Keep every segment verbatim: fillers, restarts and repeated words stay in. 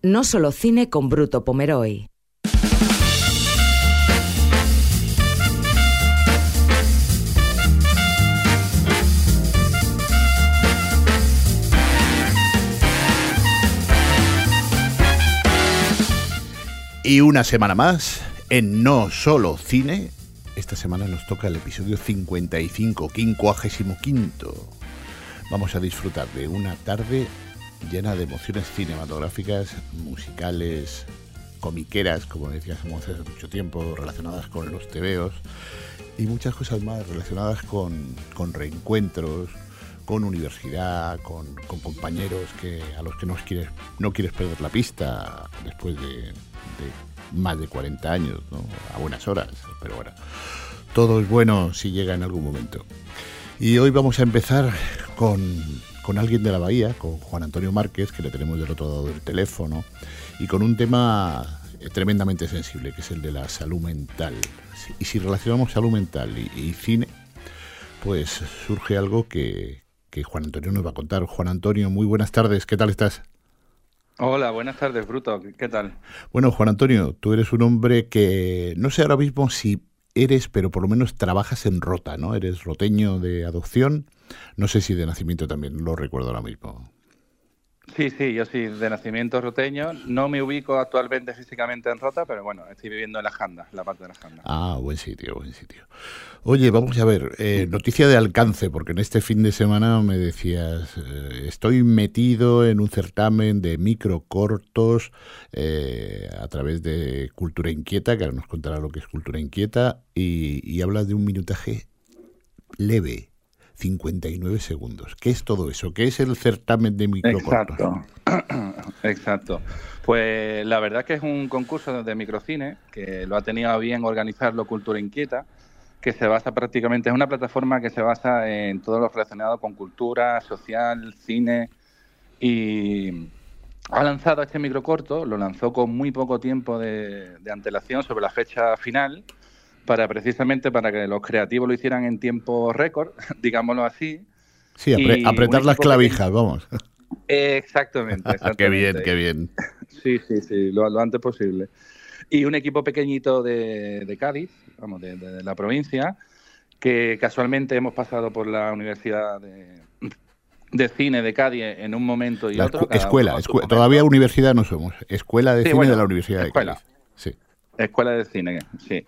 No Solo Cine con Bruto Pomeroy. Y una semana más en No Solo Cine. Esta semana nos toca el episodio cincuenta y cinco, quincuagésimo quinto. Vamos a disfrutar de una tarde llena de emociones cinematográficas, musicales, comiqueras, como decíamos hace mucho tiempo, relacionadas con los tebeos y muchas cosas más relacionadas con, con reencuentros, con universidad, con, con compañeros que a los que no quieres, no quieres perder la pista después de, de más de cuarenta años, ¿no? A buenas horas, pero bueno, todo es bueno si llega en algún momento. Y hoy vamos a empezar con, con alguien de la Bahía, con Juan Antonio Márquez, que le tenemos del otro lado del teléfono, y con un tema tremendamente sensible, que es el de la salud mental. Y si relacionamos salud mental y, y cine, pues surge algo que, que Juan Antonio nos va a contar. Juan Antonio, muy buenas tardes, ¿qué tal estás? Hola, buenas tardes, Bruto, ¿qué tal? Bueno, Juan Antonio, tú eres un hombre que, no sé ahora mismo si eres, pero por lo menos trabajas en Rota, ¿no? Eres roteño de adopción, no sé si de nacimiento también, lo recuerdo ahora mismo. Sí, sí, yo sí, de nacimiento roteño. No me ubico actualmente físicamente en Rota, pero bueno, estoy viviendo en la Janda, en la parte de la Janda. Ah, buen sitio, buen sitio. Oye, vamos a ver, eh, noticia de alcance, porque en este fin de semana me decías, eh, estoy metido en un certamen de microcortos eh, a través de Cultura Inquieta, que ahora nos contará lo que es Cultura Inquieta, y, y hablas de un minutaje leve. cincuenta y nueve segundos. ¿Qué es todo eso? ¿Qué es el certamen de microcortos? Exacto, exacto. Pues la verdad que es un concurso de microcine que lo ha tenido a bien organizarlo Cultura Inquieta, que se basa prácticamente, es una plataforma que se basa en todo lo relacionado con cultura, social, cine, y ha lanzado este microcorto, lo lanzó con muy poco tiempo de, de antelación sobre la fecha final, para precisamente para que los creativos lo hicieran en tiempo récord, digámoslo así. Sí, apre- apretar las clavijas, pequeño. Vamos. Eh, exactamente, exactamente. Qué bien, qué bien. Sí, sí, sí, lo, lo antes posible. Y un equipo pequeñito de, de Cádiz, vamos, de, de, de la provincia, que casualmente hemos pasado por la Universidad de, de Cine de Cádiz en un momento y la otro. Escu- escuela, escu- todavía universidad no somos. Escuela de sí, Cine bueno, de la Universidad escuela. de Cádiz. Sí. Escuela de Cine, sí.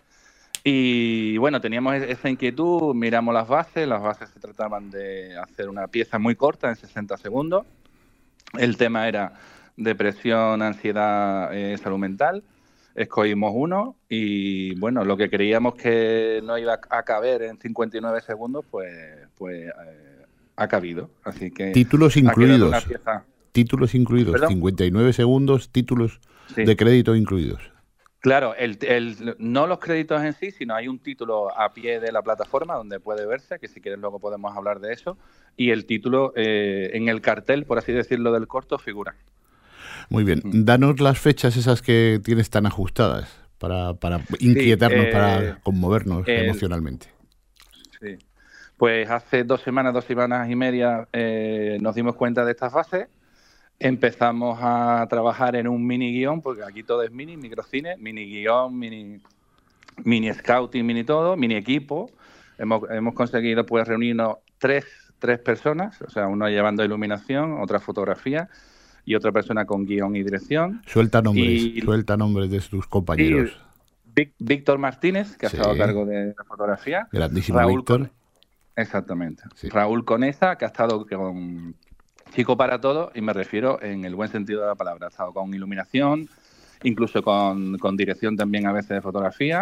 Y bueno, teníamos esa inquietud, miramos las bases, las bases se trataban de hacer una pieza muy corta, en sesenta segundos. El tema era depresión, ansiedad, eh, salud mental. Escogimos uno y bueno, lo que creíamos que no iba a caber en cincuenta y nueve segundos, pues, pues eh, ha cabido. Así que títulos incluidos. Una pieza... Títulos incluidos, ¿Perdón? cincuenta y nueve segundos, títulos sí. de crédito incluidos. Claro, el, el, no los créditos en sí, sino hay un título a pie de la plataforma donde puede verse, que si quieres luego podemos hablar de eso, y el título eh, en el cartel, por así decirlo, del corto figura. Muy bien, danos las fechas esas que tienes tan ajustadas para, para inquietarnos, sí, eh, para conmovernos el, emocionalmente. Sí, pues hace dos semanas, dos semanas y media eh, nos dimos cuenta de estas fases. Empezamos a trabajar en un mini guión, porque aquí todo es mini, microcine, mini guión, mini, mini scouting, mini todo, mini equipo. Hemos, hemos conseguido pues reunirnos tres, tres personas, o sea, uno llevando iluminación, otra fotografía y otra persona con guión y dirección. Suelta nombres, y, suelta nombres de tus compañeros. Y Víctor Martínez, que ha sí. estado a cargo de la fotografía. Grandísimo Raúl Víctor. Con... Exactamente. Sí. Raúl Conesa, que ha estado con... Chico para todo, y me refiero en el buen sentido de la palabra. Ha estado con iluminación, incluso con, con dirección también a veces de fotografía.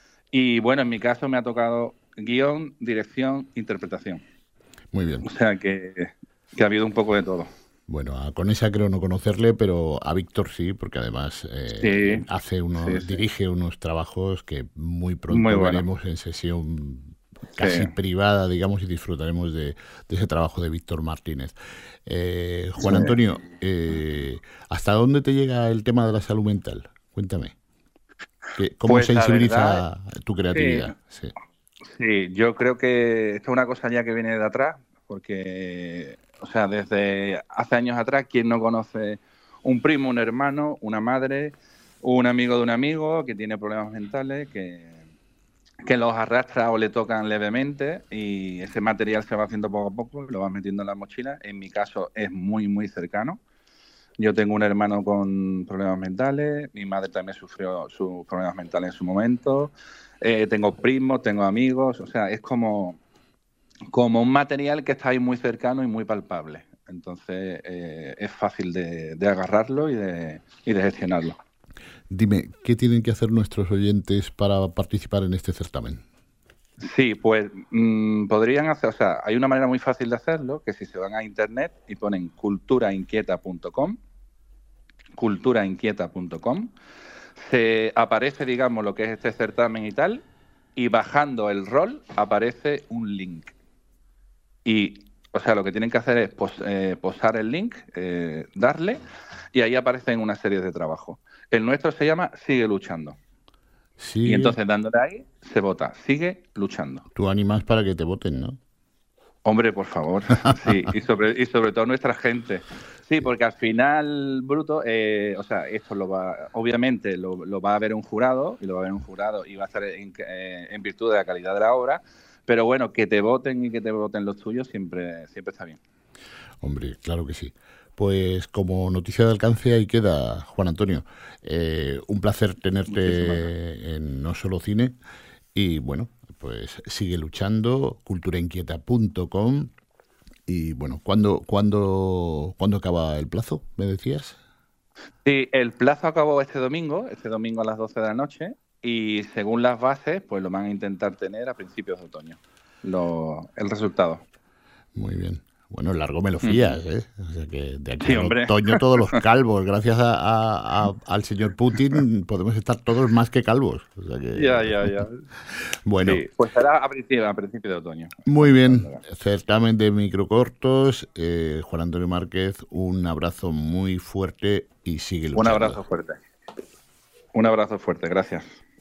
Y bueno, en mi caso me ha tocado guión, dirección, interpretación. Muy bien. O sea que, que ha habido un poco de todo. Bueno, a Conesa creo no conocerle, pero a Víctor sí, porque además eh, sí, hace unos, sí, sí. dirige unos trabajos que muy pronto muy bueno. veremos en sesión casi sí. privada, digamos, y disfrutaremos de, de ese trabajo de Víctor Martínez. Eh, Juan sí. Antonio, eh, ¿hasta dónde te llega el tema de la salud mental? Cuéntame. ¿Qué, ¿Cómo pues sensibiliza verdad, tu creatividad? Sí. Sí. sí, yo creo que esto es una cosa ya que viene de atrás, porque, o sea, desde hace años atrás, ¿quién no conoce un primo, un hermano, una madre, un amigo de un amigo que tiene problemas mentales, que, que los arrastra o le tocan levemente y ese material se va haciendo poco a poco, lo vas metiendo en la mochila. En mi caso es muy, muy cercano. Yo tengo un hermano con problemas mentales, mi madre también sufrió sus problemas mentales en su momento, eh, tengo primos, tengo amigos, o sea, es como, como un material que está ahí muy cercano y muy palpable. Entonces eh, es fácil de, de agarrarlo y de, y de gestionarlo. Dime, ¿qué tienen que hacer nuestros oyentes para participar en este certamen? Sí, pues mmm, podrían hacer, o sea, hay una manera muy fácil de hacerlo, que si se van a internet y ponen cultura inquieta punto com, cultura inquieta punto com, se aparece, digamos, lo que es este certamen y tal, y bajando el rol aparece un link. Y, o sea, lo que tienen que hacer es pos, eh, posar el link, eh, darle, y ahí aparecen una serie de trabajos. El nuestro se llama Sigue Luchando. Sí. Y entonces dándole ahí, se vota. Sigue luchando. Tú animas para que te voten, ¿no? Hombre, por favor. Sí, y sobre, y sobre todo nuestra gente. Sí, porque al final, Bruto, eh, o sea, esto lo va, obviamente lo, lo va a ver un jurado, y lo va a ver un jurado y va a estar en, eh, en virtud de la calidad de la obra, pero bueno, que te voten y que te voten los tuyos siempre, siempre está bien. Hombre, claro que sí. Pues como noticia de alcance ahí queda, Juan Antonio. Eh, un placer tenerte en No Solo Cine y bueno, pues sigue luchando, cultura inquieta punto com y bueno, ¿cuándo, cuándo, ¿cuándo acaba el plazo, me decías? Sí, el plazo acabó este domingo, este domingo a las doce de la noche y según las bases, pues lo van a intentar tener a principios de otoño, lo, el resultado. Muy bien. Bueno, largo me lo fías, ¿eh? O sea que de aquí sí, al hombre. otoño todos los calvos. Gracias a, a, a, al señor Putin podemos estar todos más que calvos. O sea que... Ya, ya, ya. Bueno. Sí, pues será a principio, a principio de otoño. Muy bien. Certamen de microcortos. Eh, Juan Antonio Márquez, un abrazo muy fuerte y sigue luchando. Un abrazo fuerte. Un abrazo fuerte, gracias.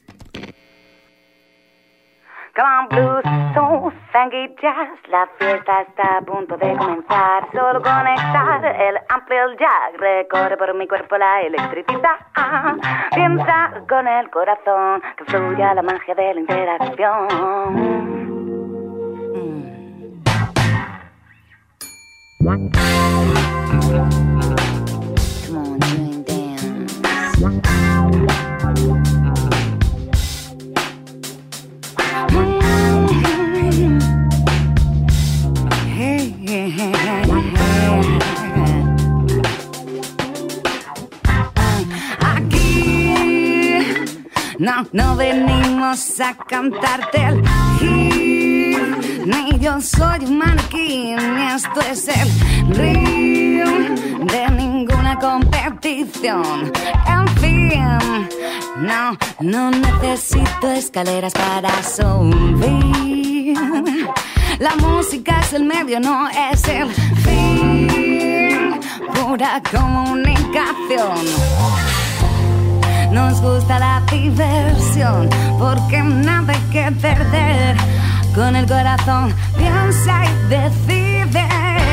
Come on, blues, soul, funky jazz, la fiesta está a punto de comenzar. Solo conectar el amplio jack, recorre por mi cuerpo la electricidad. Piensa con el corazón, que fluya la magia de la interacción. Mm. Come on, doing dance. No, no venimos a cantarte el hit, ni yo soy un maniquí, ni esto es el ring de ninguna competición. En fin, no, no necesito escaleras para subir. La música es el medio, no es el fin. Pura comunicación. Nos gusta la diversión, porque nada hay que perder. Con el corazón piensa y decide.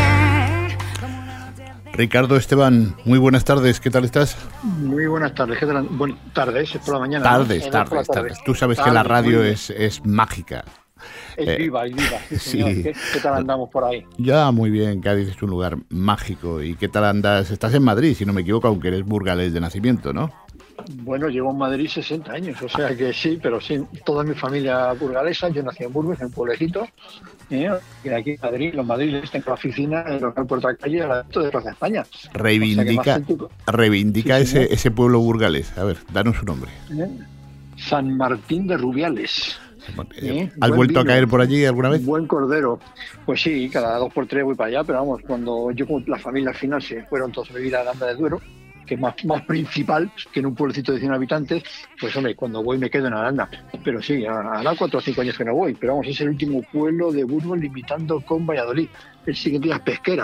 Ricardo Esteban, muy buenas tardes, ¿qué tal estás? Muy buenas tardes, ¿qué tal? Buenas tardes, es por la mañana. Tardes, ¿no? tardes, tarde. tardes. Tú sabes tarde, que la radio es, es mágica. Es eh, viva, es viva, sí, señor. Sí. ¿Qué, ¿Qué tal andamos por ahí? Ya, muy bien, Cádiz es un lugar mágico. ¿Y qué tal andas? Estás en Madrid, si no me equivoco, aunque eres burgalés de nacimiento, ¿no? Bueno, llevo en Madrid sesenta años, o sea que sí, pero sí, toda mi familia burgalesa. Yo nací en Burgos, en un pueblecito, ¿eh? Y aquí en Madrid, los madrileños tengo la oficina en el local Puerta Calle, al lado de Plaza España. Reivindica, o sea reivindica sí, ese, ese pueblo burgalés. A ver, danos su nombre. ¿Eh? San Martín de Rubiales. ¿Eh? ¿Has vuelto vino, a caer por allí alguna vez? Buen cordero. Pues sí, cada dos por tres voy para allá, pero vamos, cuando yo con la familia al final se fueron todos a vivir a Aranda de Duero, que es más, más principal que en un pueblecito de cien habitantes, pues hombre, cuando voy me quedo en Aranda. Pero sí, hará cuatro o cinco años que no voy, pero vamos, es el último pueblo de Burgos limitando con Valladolid. El siguiente día es Pesquera.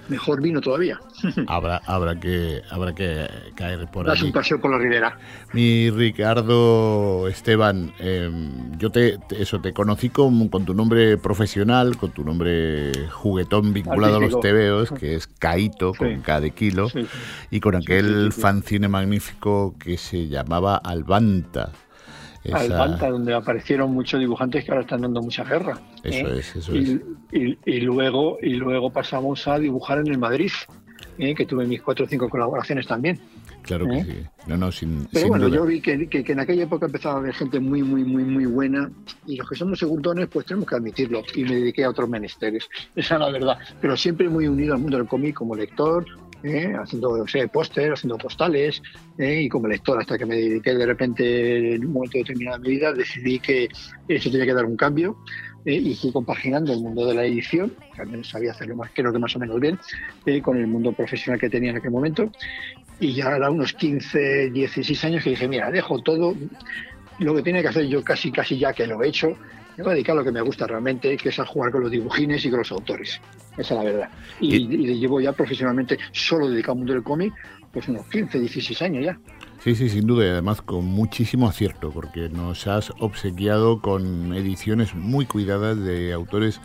mejor vino todavía. Habrá, habrá que, habrá que caer por Das allí. un paseo por la ribera. Mi Ricardo Esteban, eh, yo te, te- eso te conocí con, con tu nombre profesional, con tu nombre juguetón vinculado a los Artístico. tebeos, que es Caíto, con Sí. K de kilo, Sí, sí. y con aquel sí, sí, sí. fanzine magnífico que se llamaba Albanta. Esa- Albanta, donde aparecieron muchos dibujantes que ahora están dando mucha guerra. Eso ¿eh? es, eso y, es. Y, y luego y luego pasamos a dibujar en el Madrid, ¿eh? que tuve mis cuatro o cinco colaboraciones también. Claro que ¿eh? sí. No, no, sin, Pero sin bueno, duda. yo vi que, que, que en aquella época empezaba a haber gente muy, muy, muy, muy buena, y los que somos segundones, pues tenemos que admitirlo, y me dediqué a otros menesteres, esa es la verdad, pero siempre muy unido al mundo del cómic como lector, ¿eh? haciendo, o sea, póster, haciendo postales, ¿eh? y como lector, hasta que me dediqué de repente, en un momento determinado de mi vida, decidí que eso tenía que dar un cambio, ¿eh? y fui compaginando el mundo de la edición, que al menos sabía hacerlo más, creo que más o menos bien, ¿eh? con el mundo profesional que tenía en aquel momento. Y ya era unos quince, dieciséis años que dije, mira, dejo todo, lo que tiene que hacer yo casi, casi ya que lo he hecho, me voy a dedicar a lo que me gusta realmente, que es a jugar con los dibujines y con los autores. Esa es la verdad. Y, Y- y llevo ya profesionalmente solo dedicado al mundo del cómic, pues unos quince, dieciséis años ya. Sí, sí, sin duda, y además con muchísimo acierto, porque nos has obsequiado con ediciones muy cuidadas de autores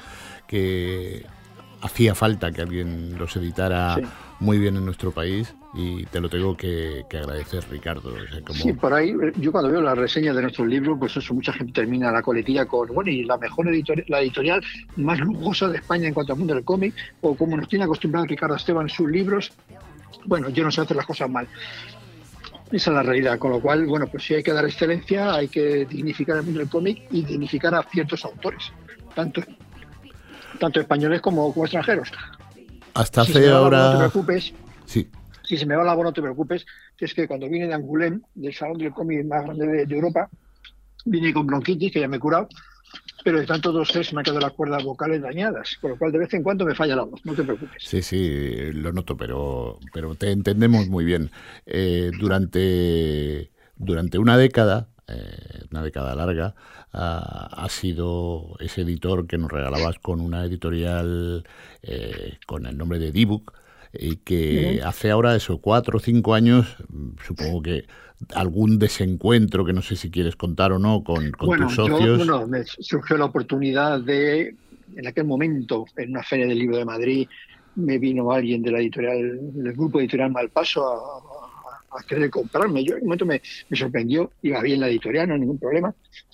que hacía falta que alguien los editara Sí. muy bien en nuestro país, y te lo tengo que, que agradecer, Ricardo. O sea, como... Sí, por ahí, eh, yo cuando veo las reseñas de nuestros libros, pues eso, mucha gente termina la coletilla con, bueno, y la mejor editorial, la editorial más lujosa de España en cuanto al mundo del cómic, o como nos tiene acostumbrado Ricardo Esteban en sus libros. Bueno, yo no sé hacer las cosas mal. Esa es la realidad, con lo cual, bueno, pues si hay que dar excelencia, hay que dignificar el mundo del cómic y dignificar a ciertos autores, tanto, tanto españoles como, como extranjeros. Hasta Si se hace me va la voz, no te ahora... preocupes, Sí, si se me va la voz, no te preocupes, que es que cuando vine de Angoulême, del salón del cómic más grande de, de Europa, vine con bronquitis, que ya me he curado, pero de tanto toser se me han quedado las cuerdas vocales dañadas, con lo cual de vez en cuando me falla la voz, no te preocupes. sí, sí, lo noto, pero, pero te entendemos muy bien. Eh, durante, durante una década, eh, una década larga, ha, ha sido ese editor que nos regalabas con una editorial eh, con el nombre de D-Book, y que Ujú. hace ahora eso, cuatro o cinco años, supongo que algún desencuentro que no sé si quieres contar o no con, con Bueno, tus yo, socios. bueno, me surgió la oportunidad de, en aquel momento, en una feria del libro de Madrid, me vino alguien de la editorial, del grupo editorial Malpaso a, a, a querer comprarme. Yo en un momento me, me sorprendió, iba bien la editorial, no hay ningún problema.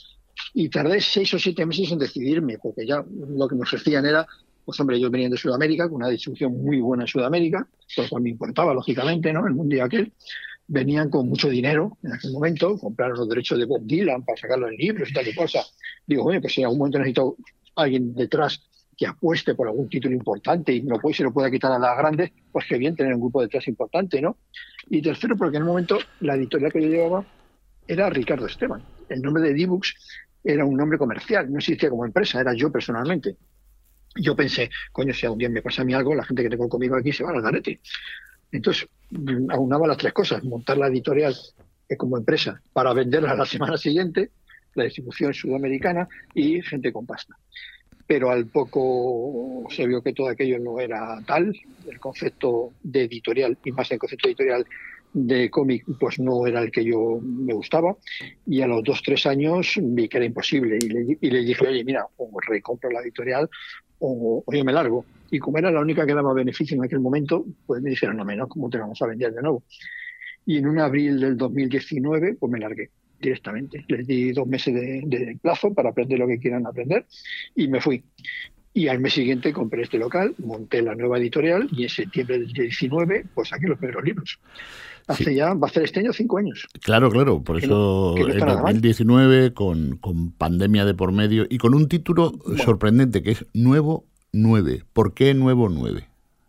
Y tardé seis o siete meses en decidirme, porque ya lo que me ofrecían era, pues hombre, ellos venían de Sudamérica, con una distribución muy buena en Sudamérica, por lo cual me importaba, lógicamente, ¿no? El mundo aquel. Venían con mucho dinero en aquel momento, compraron los derechos de Bob Dylan para sacarlo en libros y tal y cosas. Digo, oye, pues si en algún momento necesito alguien detrás que apueste por algún título importante y no puede, se lo pueda quitar a las grandes, pues qué bien tener un grupo detrás importante, ¿no? Y tercero, porque en el momento la editorial que yo llevaba era Ricardo Esteban. El nombre de D-Books era un nombre comercial, no existía como empresa, era yo personalmente. Yo pensé, coño, si algún día me pasa a mí algo, la gente que tengo conmigo aquí se va al garete. Entonces, aunaba las tres cosas: montar la editorial eh, como empresa para venderla a la semana siguiente, la distribución sudamericana y gente con pasta. Pero al poco se vio que todo aquello no era tal, el concepto de editorial, y más el concepto editorial de cómic, pues no era el que yo me gustaba, y a los dos, tres años vi que era imposible, y le, y le dije, oye, mira, o recompro la editorial o, o yo me largo. Y como era la única que daba beneficio en aquel momento, pues me dijeron, no menos, ¿cómo te vamos a vender de nuevo? Y en un abril del dos mil diecinueve, pues me largué directamente. Les di dos meses de, de plazo para aprender lo que quieran aprender y me fui. Y al mes siguiente compré este local, monté la nueva editorial y en septiembre del diecinueve, pues saqué los primeros libros. Hace Sí. ya, va a ser este año cinco años. Claro, claro, por Que eso no- que no está en nada mal. dos mil diecinueve, con, con pandemia de por medio y con un título Bueno. sorprendente que es Nuevo nueve. ¿Por qué Nuevo nueve?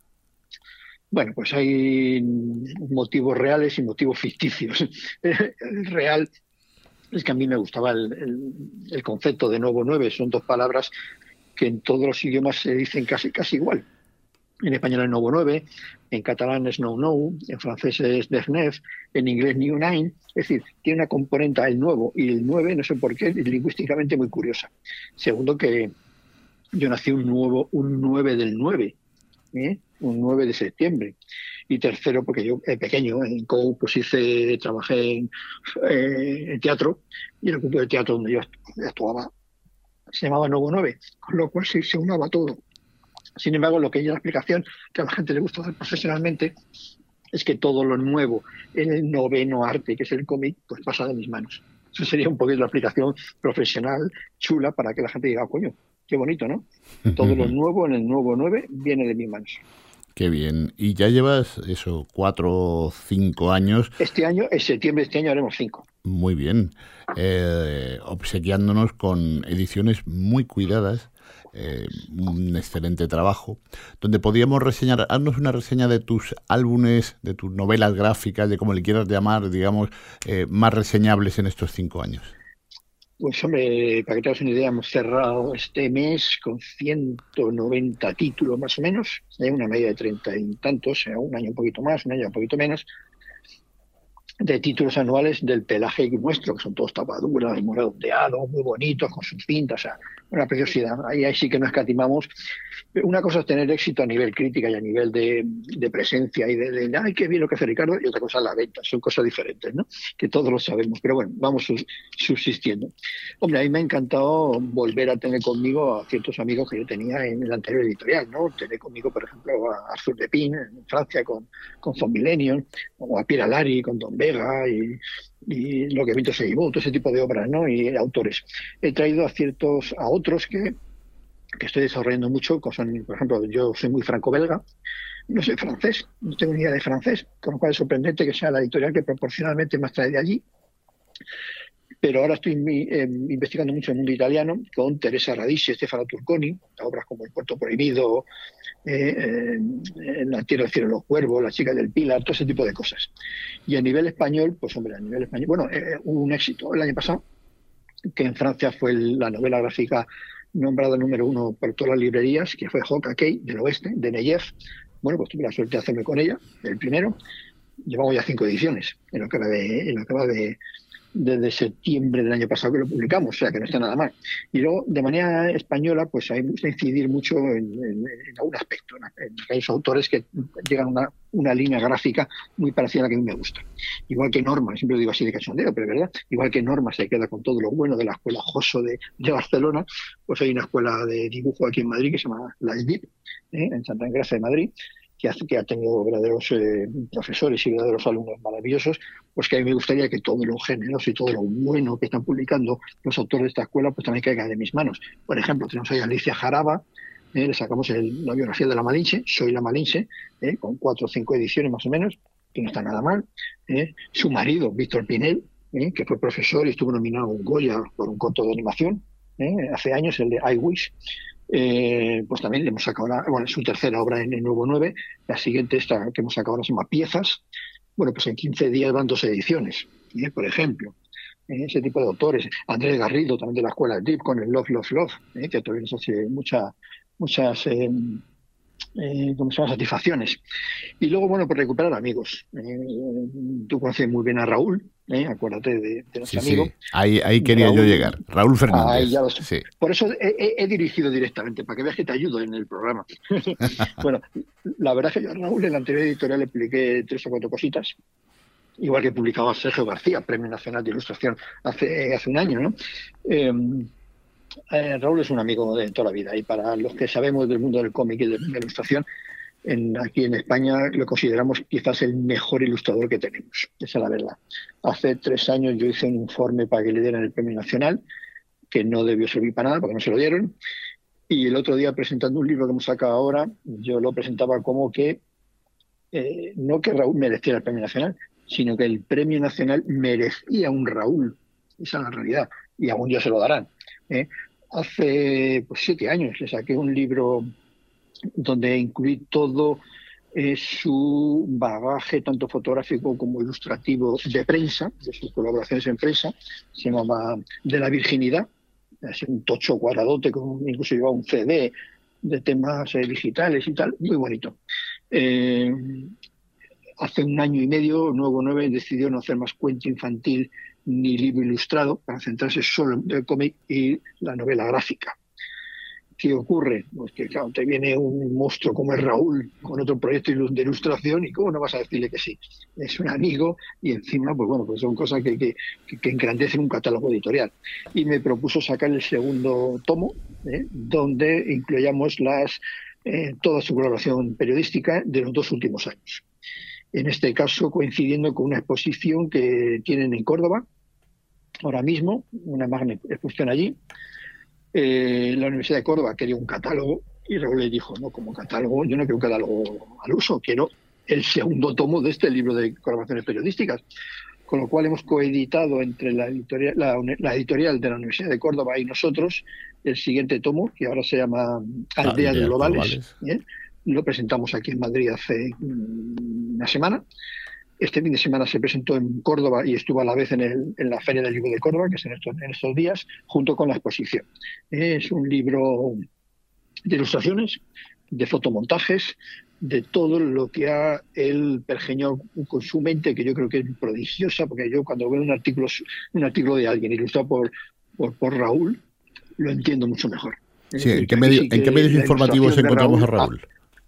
Bueno, pues hay motivos reales y motivos ficticios. El real es que a mí me gustaba el, el, el concepto de nuevo nueve. Son dos palabras que en todos los idiomas se dicen casi, casi igual. En español es nuevo nueve, en catalán es nou nou, en francés es dez neuf, en inglés new nine. Es decir, tiene una componente el nuevo y el nueve, no sé por qué, es lingüísticamente muy curiosa. Segundo, que yo nací un nuevo, un nueve del nueve. ¿eh? Un nueve de septiembre. Y tercero, porque yo, eh, pequeño, en C O U, pues hice, trabajé en, eh, en teatro, y el grupo de teatro donde yo actuaba se llamaba Nuevo nueve, con lo cual se, se unaba todo. Sin embargo, lo que hay en la explicación, que a la gente le gusta hacer profesionalmente, es que todo lo nuevo en el noveno arte, que es el cómic, pues pasa de mis manos. Eso sería un poquito la aplicación profesional chula para que la gente diga, coño, qué bonito, ¿no? Todo lo nuevo en el nuevo nueve viene de mis manos. Qué bien. Y ya llevas eso, cuatro o cinco años. Este año, en septiembre de este año haremos cinco. Muy bien. Eh, obsequiándonos con ediciones muy cuidadas. Eh, un excelente trabajo, donde podíamos reseñar, haznos una reseña de tus álbumes, de tus novelas gráficas, de como le quieras llamar, digamos, eh, más reseñables en estos cinco años. Pues hombre, para que te hagas una idea, hemos cerrado este mes con ciento noventa títulos más o menos, ¿eh? Una media de treinta y tantos, ¿eh? Un año un poquito más, un año un poquito menos, de títulos anuales del pelaje nuestro, que son todos tapaduras, redondeados, muy bonitos, con sus cintas, o sea, una preciosidad. Ahí, ahí sí que no escatimamos. Una cosa es tener éxito a nivel crítica y a nivel de, de presencia y de, de, ay, qué bien lo que hace Ricardo, y otra cosa es la venta, son cosas diferentes, ¿no? Que todos lo sabemos, pero bueno, vamos subsistiendo. Hombre, a mí me ha encantado volver a tener conmigo a ciertos amigos que yo tenía en el anterior editorial, ¿no? Tener conmigo, por ejemplo, a Arthur de Pin en Francia con, con Zombie Millennium, o a Pierre Lari con Don Vega y, y Lo que viento se llevó, todo ese tipo de obras, ¿no? Y autores. He traído a ciertos, a otros que, que estoy desarrollando mucho, que son, por ejemplo, yo soy muy franco-belga, no soy francés, no tengo ni idea de francés, con lo cual es sorprendente que sea la editorial que proporcionalmente más trae de allí. Pero ahora estoy eh, investigando mucho el mundo italiano con Teresa Radici, Stefano Turconi, obras como El puerto prohibido, eh, eh, En la tierra del cielo de los cuervos, La chica del Pilar, todo ese tipo de cosas. Y a nivel español, pues hombre, a nivel español, bueno, eh, hubo un éxito el año pasado, que en Francia fue el, la novela gráfica nombrada número uno por todas las librerías, que fue Hoka Kei, del oeste, de Neyev. Bueno, pues tuve la suerte de hacerme con ella, el primero. Llevamos ya cinco ediciones, en lo que va de... En lo que va de desde septiembre del año pasado que lo publicamos, o sea que no está nada mal. Y luego, de manera española, pues hay que incidir mucho en, en, en algún aspecto, ¿no? En hay autores que llegan a una, una línea gráfica muy parecida a la que a mí me gusta. Igual que Norma, siempre lo digo así de cachondeo, pero es verdad, igual que Norma se queda con todo lo bueno de la escuela Joso de, de Barcelona, pues hay una escuela de dibujo aquí en Madrid que se llama La S D I P, ¿eh? En Santa Engrasa de Madrid, que, hace, que ha tenido verdaderos eh, profesores y verdaderos alumnos maravillosos, pues que a mí me gustaría que todo lo generoso y todo lo bueno que están publicando los autores de esta escuela pues también caiga de mis manos. Por ejemplo, tenemos ahí a Alicia Jaraba, eh, le sacamos el, la biografía de la Malinche, Soy la Malinche, eh, con cuatro o cinco ediciones más o menos, que no está nada mal. Eh. Su marido, Víctor Pinel, eh, que fue profesor y estuvo nominado a un Goya por un corto de animación, eh, hace años, el de I Wish. Eh, pues también le hemos sacado la, bueno, su tercera obra en el Nuevo nueve, la siguiente esta que hemos sacado ahora se llama Piezas. Bueno, pues en quince días van dos ediciones, ¿eh? Por ejemplo, ¿eh? Ese tipo de autores. Andrés Garrido, también de la escuela Deep, con el Love, Love, Love, ¿eh? Que todavía nos hace mucha, muchas eh, eh, ¿cómo se llama? Satisfacciones. Y luego, bueno, pues recuperar amigos. Eh, tú conoces muy bien a Raúl, ¿eh? Acuérdate de, de nuestro sí, amigo. Sí. Ahí, ahí quería Raúl, yo llegar. Raúl Fernández. Ahí ya lo sé. Sí. Por eso he, he, he dirigido directamente, para que veas que te ayudo en el programa. Bueno, la verdad es que yo a Raúl en la anterior editorial le expliqué tres o cuatro cositas, igual que publicaba Sergio García, Premio Nacional de Ilustración, hace, hace un año, ¿no? Eh, eh, Raúl es un amigo de toda la vida, y para los que sabemos del mundo del cómic y de la ilustración, en, aquí en España lo consideramos quizás el mejor ilustrador que tenemos, esa es la verdad. Hace tres años yo hice un informe para que le dieran el Premio Nacional, que no debió servir para nada porque no se lo dieron, y el otro día presentando un libro que hemos sacado ahora, yo lo presentaba como que eh, no que Raúl mereciera el Premio Nacional, sino que el Premio Nacional merecía un Raúl. Esa es la realidad, y aún ya se lo darán. ¿eh? Hace pues, siete años le saqué un libro donde incluí todo eh, su bagaje, tanto fotográfico como ilustrativo, de prensa, de sus colaboraciones en prensa. Se llamaba De la Virginidad, así un tocho cuadradote, con, incluso llevaba un C D de temas eh, digitales y tal, muy bonito. Eh, Hace un año y medio, Nuevo nueve decidió no hacer más cuento infantil ni libro ilustrado para centrarse solo en el cómic y la novela gráfica. ¿Qué ocurre? Pues que claro, te viene un monstruo como es Raúl con otro proyecto de ilustración y cómo no vas a decirle que sí. Es un amigo y encima, pues bueno, pues son cosas que, que, que engrandecen un catálogo editorial. Y me propuso sacar el segundo tomo, ¿eh? donde incluyamos las, eh, toda su colaboración periodística de los dos últimos años. En este caso coincidiendo con una exposición que tienen en Córdoba, ahora mismo, una magna exposición allí. Eh, la Universidad de Córdoba quería un catálogo y Raúl le dijo, no, como catálogo, yo no quiero un catálogo al uso, quiero el segundo tomo de este libro de colaboraciones periodísticas. Con lo cual hemos coeditado entre la editorial, la, la editorial de la Universidad de Córdoba y nosotros el siguiente tomo, que ahora se llama Aldeas ah, Globales. ¿eh? Lo presentamos aquí en Madrid hace una semana. Este fin de semana se presentó en Córdoba y estuvo a la vez en, el, en la Feria del Libro de Córdoba, que es en estos, en estos días, junto con la exposición. Es un libro de ilustraciones, de fotomontajes, de todo lo que ha él pergeñado con su mente, que yo creo que es prodigiosa, porque yo cuando veo un artículo, un artículo de alguien ilustrado por, por, por Raúl, lo entiendo mucho mejor. Sí, ¿en qué, medio, ¿en qué medios informativos encontramos a Raúl?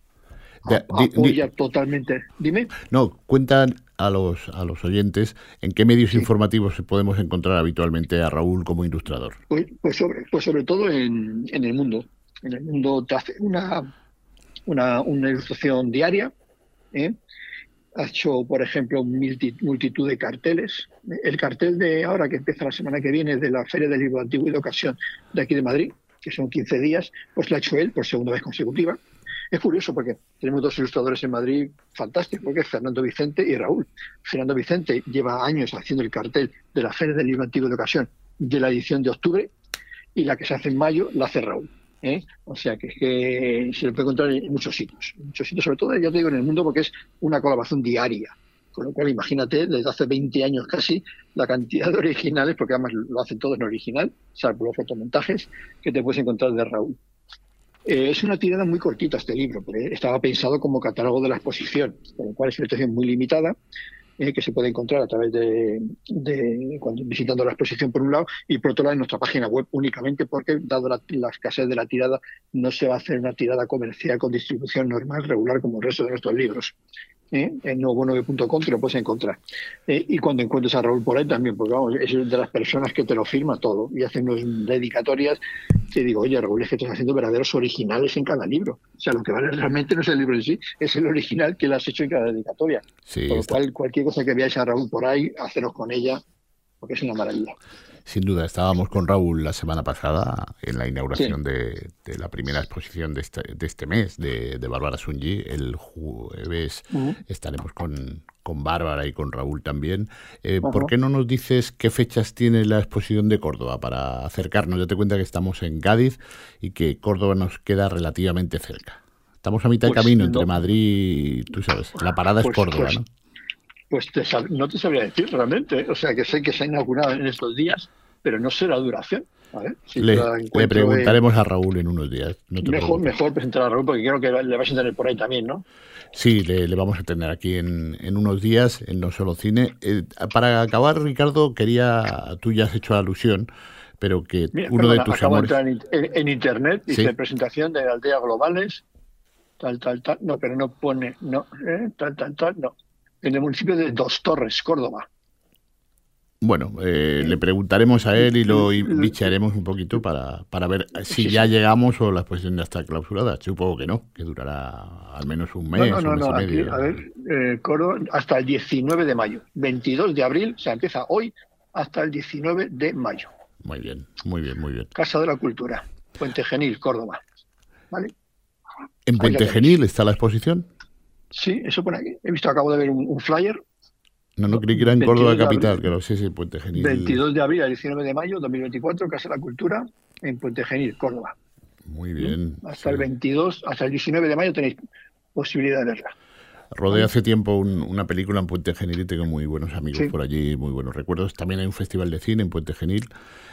A, apoya totalmente. Dime. No, cuentan a los a los oyentes en qué medios sí. informativos podemos encontrar habitualmente a Raúl como ilustrador. Pues, pues sobre pues sobre todo en, en El Mundo. En El Mundo te hace una una, una ilustración diaria. ¿eh? Ha hecho, por ejemplo, multitud de carteles. El cartel de ahora que empieza la semana que viene de la Feria del Libro Antiguo y de Ocasión de aquí de Madrid, que son quince días, pues lo ha hecho él por segunda vez consecutiva. Es curioso porque tenemos dos ilustradores en Madrid fantásticos, porque es Fernando Vicente y Raúl. Fernando Vicente lleva años haciendo el cartel de la Feria del Libro Antiguo de Ocasión de la edición de octubre, y la que se hace en mayo la hace Raúl. ¿eh? O sea que, que se lo puede encontrar en muchos sitios. En muchos sitios, sobre todo, ya te digo, en El Mundo, porque es una colaboración diaria. Con lo cual, imagínate, desde hace veinte años casi, la cantidad de originales, porque además lo hacen todo en original, salvo los fotomontajes, que te puedes encontrar de Raúl. Eh, es una tirada muy cortita este libro, porque estaba pensado como catálogo de la exposición, con lo cual es una edición muy limitada, eh, que se puede encontrar a través de, de cuando visitando la exposición por un lado, y por otro lado en nuestra página web únicamente, porque dado la, la escasez de la tirada, no se va a hacer una tirada comercial con distribución normal, regular, como el resto de nuestros libros. ¿Eh? En nuevo nueve punto com te lo puedes encontrar. Eh, y cuando encuentres a Raúl por ahí también, porque vamos, es de las personas que te lo firma todo y hacen unas dedicatorias. Te digo, oye, Raúl, es que estás haciendo verdaderos originales en cada libro. O sea, lo que vale realmente no es el libro en sí, es el original que le has hecho en cada dedicatoria. Sí, por lo está... cual, cualquier cosa que veáis a Raúl por ahí, haceros con ella, porque es una maravilla. Sin duda, estábamos con Raúl la semana pasada en la inauguración sí. de, de la primera exposición de este, de este mes de, de Bárbara Sunji. El jueves uh-huh. estaremos con, con Bárbara y con Raúl también. Eh, uh-huh. ¿Por qué no nos dices qué fechas tiene la exposición de Córdoba para acercarnos? Date cuenta que estamos en Cádiz y que Córdoba nos queda relativamente cerca. Estamos a mitad pues, de camino no. entre Madrid y, tú sabes, la parada pues, es Córdoba, pues, ¿no? Pues te sab- no te sabría decir realmente. O sea, que sé que se ha inaugurado en estos días, pero no sé la duración. ¿Vale? Si le, le preguntaremos de... a Raúl en unos días. No te mejor, mejor presentar a Raúl, porque creo que le vas a tener por ahí también, ¿no? Sí, le, le vamos a tener aquí en, en unos días, en No Solo Cine. Eh, para acabar, Ricardo, quería, tú ya has hecho alusión, pero que Mira, uno perdona, de tus acabo amores... de entrar en, en, en internet, dice ¿Sí? presentación de Aldeas Globales, tal, tal, tal. No, pero no pone, no, eh, tal, tal, tal, no. En el municipio de Dos Torres, Córdoba. Bueno, eh, le preguntaremos a él y lo bicharemos un poquito para, para ver si sí, ya sí. llegamos o la exposición ya está clausurada. Supongo que no, que durará al menos un mes, no, no, un mes no, y aquí, medio. A ver, eh, Coro, hasta el diecinueve de mayo. veintidós de abril, o sea, empieza hoy hasta el diecinueve de mayo. Muy bien, muy bien, muy bien. Casa de la Cultura, Puente Genil, Córdoba. ¿Vale? ¿En Puente Genil está la exposición? Sí, eso pone aquí. He visto, acabo de ver un, un flyer. No, no, creí que era en Córdoba capital, claro, sí, sí, Puente Genil. veintidós de abril al diecinueve de mayo de dos mil veinticuatro, Casa de la Cultura, en Puente Genil, Córdoba. Muy bien. Hasta sí. el veintidós, hasta el diecinueve de mayo tenéis posibilidad de verla. Rodé hace tiempo un, una película en Puente Genil y tengo muy buenos amigos sí. por allí, muy buenos recuerdos. También hay un festival de cine en Puente Genil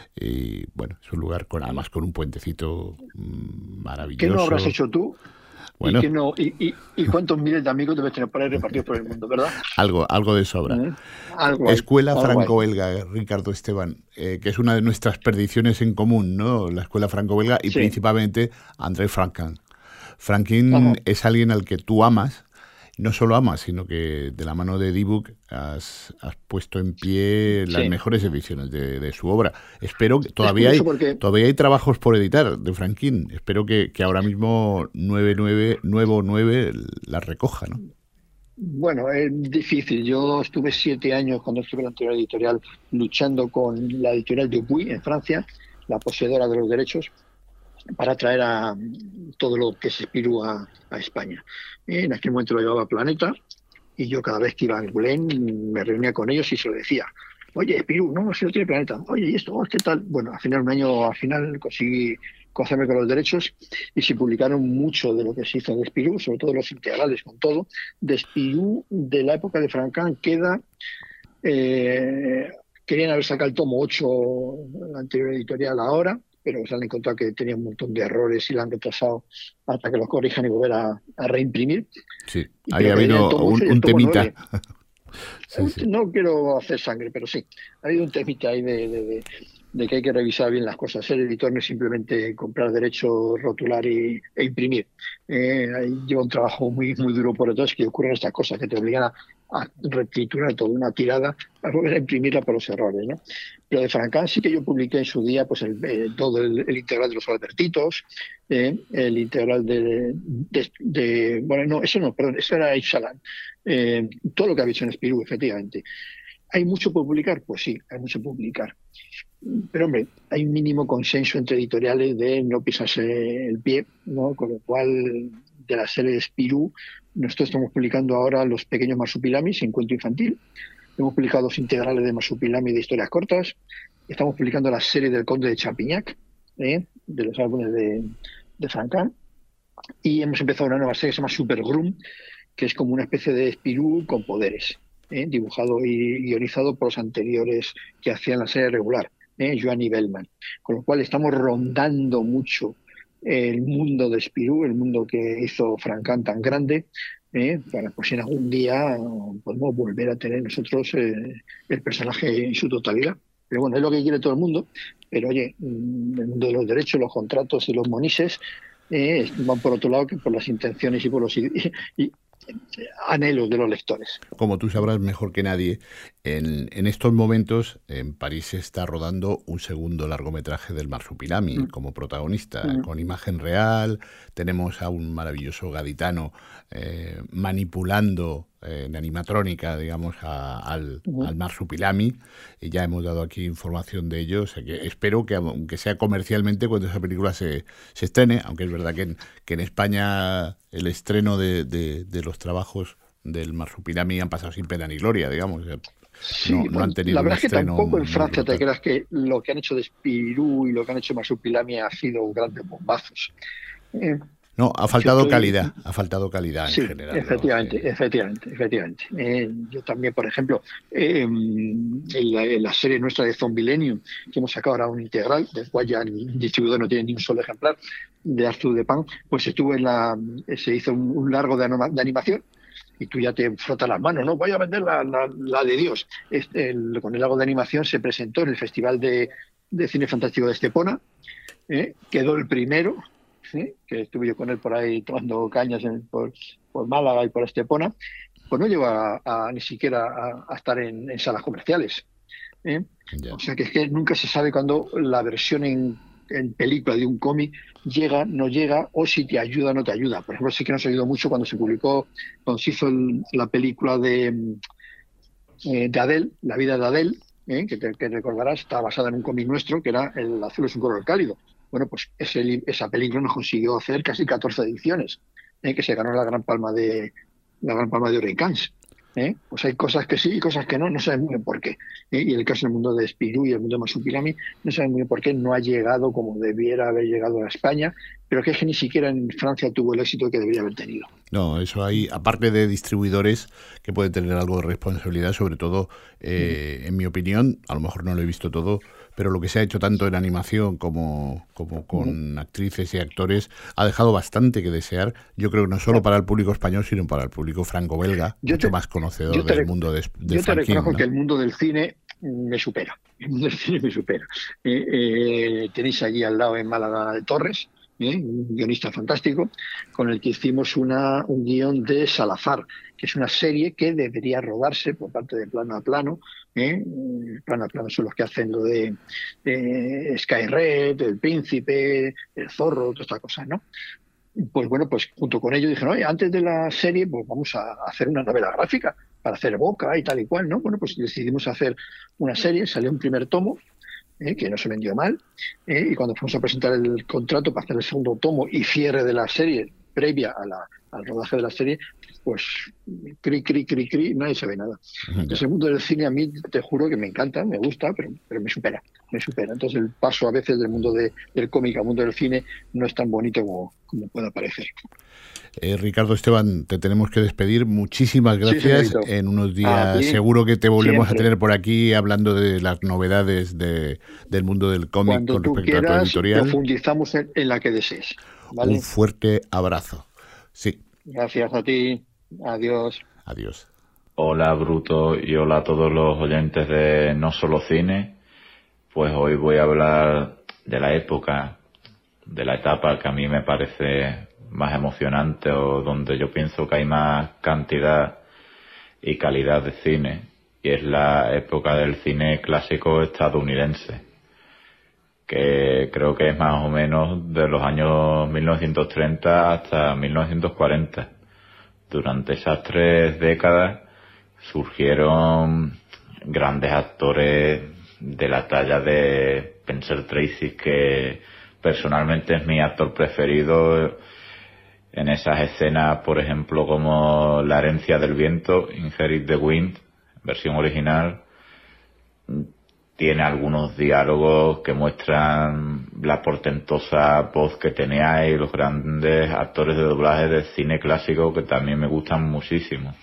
y, bueno, es un lugar con además con un puentecito maravilloso. ¿Qué no habrás hecho tú? Bueno. ¿Y, que no, y, y, ¿Y cuántos miles de amigos debes tener por ahí repartidos por el mundo, verdad? Algo, algo de sobra. ¿Eh? Algo hay, Escuela algo franco-belga, Ricardo Esteban, eh, que es una de nuestras perdiciones en común, ¿no? La escuela franco-belga y sí. principalmente André Franquin. Franquin Ajá. es alguien al que tú amas, no solo amas, sino que de la mano de D-Book has, has puesto en pie las sí. mejores ediciones de, de su obra. Espero que todavía hay, porque... todavía hay trabajos por editar de Franquin. Espero que, que ahora mismo nueve nueve, nuevo nueve las recoja, ¿no? Bueno, es difícil. Yo estuve siete años, cuando estuve en la anterior editorial, luchando con la editorial Dupuy en Francia, la poseedora de los derechos, para traer a todo lo que es Spirou a, a España. En aquel momento lo llevaba Planeta, y yo cada vez que iba a Angoulême me reunía con ellos y se lo decía: oye, Spirou, no, si lo tiene Planeta, oye, ¿y esto? ¿Qué tal? Bueno, al final, un año, al final conseguí cogerme con los derechos y se publicaron mucho de lo que se hizo de Spirou, sobre todo los integrales con todo. De Spirou, de la época de Franquin, queda... Eh, querían haber sacado el tomo ocho, la anterior editorial ahora, pero se han encontrado que tenía un montón de errores y la han retrasado hasta que los corrijan y volver a, a reimprimir. Sí, ahí ha habido un, un temita. Sí, sí. No quiero hacer sangre, pero sí, ha habido un temita ahí de, de, de, de que hay que revisar bien las cosas. Ser editor no es simplemente comprar derechos, rotular y, e imprimir. Eh, lleva un trabajo muy muy duro por detrás, que ocurren estas cosas, que te obligan a, a retitular toda una tirada para volver a imprimirla por los errores, ¿no? Pero de Franquin sí que yo publiqué en su día pues el, eh, todo el, el integral de los Albertitos, eh, el integral de, de, de... Bueno, no, eso no, perdón, eso era Ixalan. Eh, todo lo que ha hecho en Spirou, efectivamente. ¿Hay mucho por publicar? Pues sí, hay mucho por publicar. Pero, hombre, hay un mínimo consenso entre editoriales de no pisarse el pie, ¿no? Con lo cual, de la serie de Spirou, nosotros estamos publicando ahora Los pequeños marsupilamis en cuento infantil. Hemos publicado dos integrales de Marsupilami de historias cortas. Estamos publicando la serie del Conde de Champignac, ¿eh? de los álbumes de, de Franquin. Y hemos empezado una nueva serie que se llama Super Groom, que es como una especie de Spirou con poderes, ¿eh? dibujado y guionizado por los anteriores que hacían la serie regular, ¿eh? Joan y Bellman. Con lo cual estamos rondando mucho el mundo de Spirou, el mundo que hizo Franquin tan grande, ¿eh? para pues si en algún día podemos volver a tener nosotros eh, el personaje en su totalidad. Pero bueno, es lo que quiere todo el mundo, pero oye, el mundo de los derechos, los contratos y los monises eh, van por otro lado que por las intenciones y por los y, y, anhelos de los lectores. Como tú sabrás mejor que nadie, en, en estos momentos en París se está rodando un segundo largometraje del Marsupilami mm. como protagonista, mm. con imagen real. Tenemos a un maravilloso gaditano eh, manipulando eh, en animatrónica, digamos, a, al, mm. al Marsupilami. Y ya hemos dado aquí información de ello. O sea que espero que, aunque sea comercialmente, cuando esa película se, se estrene, aunque es verdad que en, que en España el estreno de, de, de los trabajos del Marsupilami han pasado sin pena ni gloria, digamos. Sí, no, no han tenido la verdad un es que tampoco en Francia brutal. Te creas que lo que han hecho de Spirou y lo que han hecho de Marsupilami ha sido grandes bombazos. Eh, no, ha faltado estoy... calidad, ha faltado calidad sí, en general. efectivamente, ¿no? efectivamente, efectivamente. Eh, yo también, por ejemplo, eh, en, la, en la serie nuestra de Zombilenium, que hemos sacado ahora un integral, del cual ya el distribuidor no tiene ni un solo ejemplar, de Arthur de Pan, pues estuvo en la, se hizo un, un largo de, anima, de animación, y tú ya te frotas las manos, ¿no? Voy a vender la, la, la de Dios. Este, el, con el largo de animación se presentó en el Festival de, de Cine Fantástico de Estepona, ¿eh? Quedó el primero, ¿sí? Que estuve yo con él por ahí tomando cañas en, por, por Málaga y por Estepona, pues no llegó a, a, ni siquiera a, a estar en, en salas comerciales, ¿eh? Yeah. O sea que es que nunca se sabe cuándo la versión en, en película de un cómic llega, no llega, o si te ayuda o no te ayuda. Por ejemplo, sí que nos ayudó mucho cuando se publicó, cuando se hizo el, la película de, eh, de Adele, La vida de Adele, ¿eh? que, te, que recordarás, está basada en un cómic nuestro, que era El azul es un color cálido. Bueno, pues ese, esa película nos consiguió hacer casi catorce ediciones, ¿eh? que se ganó la Gran Palma de la Gran Palma de Oro en Cannes. ¿Eh? Pues hay cosas que sí y cosas que no, no saben muy bien por qué. ¿Eh? Y en el caso del mundo de Spirou y el mundo de Marsupilami, no saben muy bien por qué no ha llegado como debiera haber llegado a España, pero que es que ni siquiera en Francia tuvo el éxito que debería haber tenido. No, eso hay, aparte de distribuidores que pueden tener algo de responsabilidad, sobre todo, eh, mm. en mi opinión, a lo mejor no lo he visto todo, pero lo que se ha hecho tanto en animación como, como con mm. actrices y actores ha dejado bastante que desear. Yo creo que no solo para el público español, sino para el público franco-belga, yo mucho te, más conocedor del mundo de, de Yo te Franquín, reconozco ¿no? que el mundo del cine me supera. El mundo del cine me supera. Eh, eh, tenéis allí al lado en Málaga de Torres, ¿eh? un guionista fantástico, con el que hicimos una, un guión de Salazar, que es una serie que debería rodarse por parte de Plano a Plano. ¿eh? Plano a Plano son los que hacen lo de, de Sky Red, El Príncipe, El Zorro, todas estas cosas, ¿no? Pues bueno, pues junto con ellos dijeron, oye, antes de la serie, pues vamos a hacer una novela gráfica para hacer Boca y tal y cual, ¿no? Bueno, pues decidimos hacer una serie, salió un primer tomo, Eh, que no se vendió mal, eh, y cuando fuimos a presentar el contrato para hacer el segundo tomo y cierre de la serie previa a la, al rodaje de la serie, pues cri, cri, cri, cri, nadie sabe nada. Entonces el mundo del cine a mí te juro que me encanta, me gusta, pero, pero me supera, me supera. Entonces el paso a veces del mundo de, del cómic al mundo del cine no es tan bonito como, como pueda parecer. Eh, Ricardo Esteban, te tenemos que despedir. Muchísimas gracias. Sí, en unos días ah, sí. seguro que te volvemos Siempre. a tener por aquí hablando de las novedades de, del mundo del cómic con respecto quieras, a tu editorial. Profundizamos en, en la que desees. ¿Vale? Un fuerte abrazo. Sí. Gracias a ti. Adiós. Adiós. Hola Bruto y hola a todos los oyentes de No Solo Cine. Pues hoy voy a hablar de la época, de la etapa que a mí me parece más emocionante o donde yo pienso que hay más cantidad y calidad de cine, y es la época del cine clásico estadounidense, que creo que es más o menos de los años mil novecientos treinta hasta mil novecientos cuarenta. Durante esas tres décadas surgieron grandes actores de la talla de Spencer Tracy, que personalmente es mi actor preferido en esas escenas, por ejemplo, como La herencia del viento, Inherit the Wind, versión original. Tiene algunos diálogos que muestran la portentosa voz que tenía y los grandes actores de doblaje del cine clásico que también me gustan muchísimo.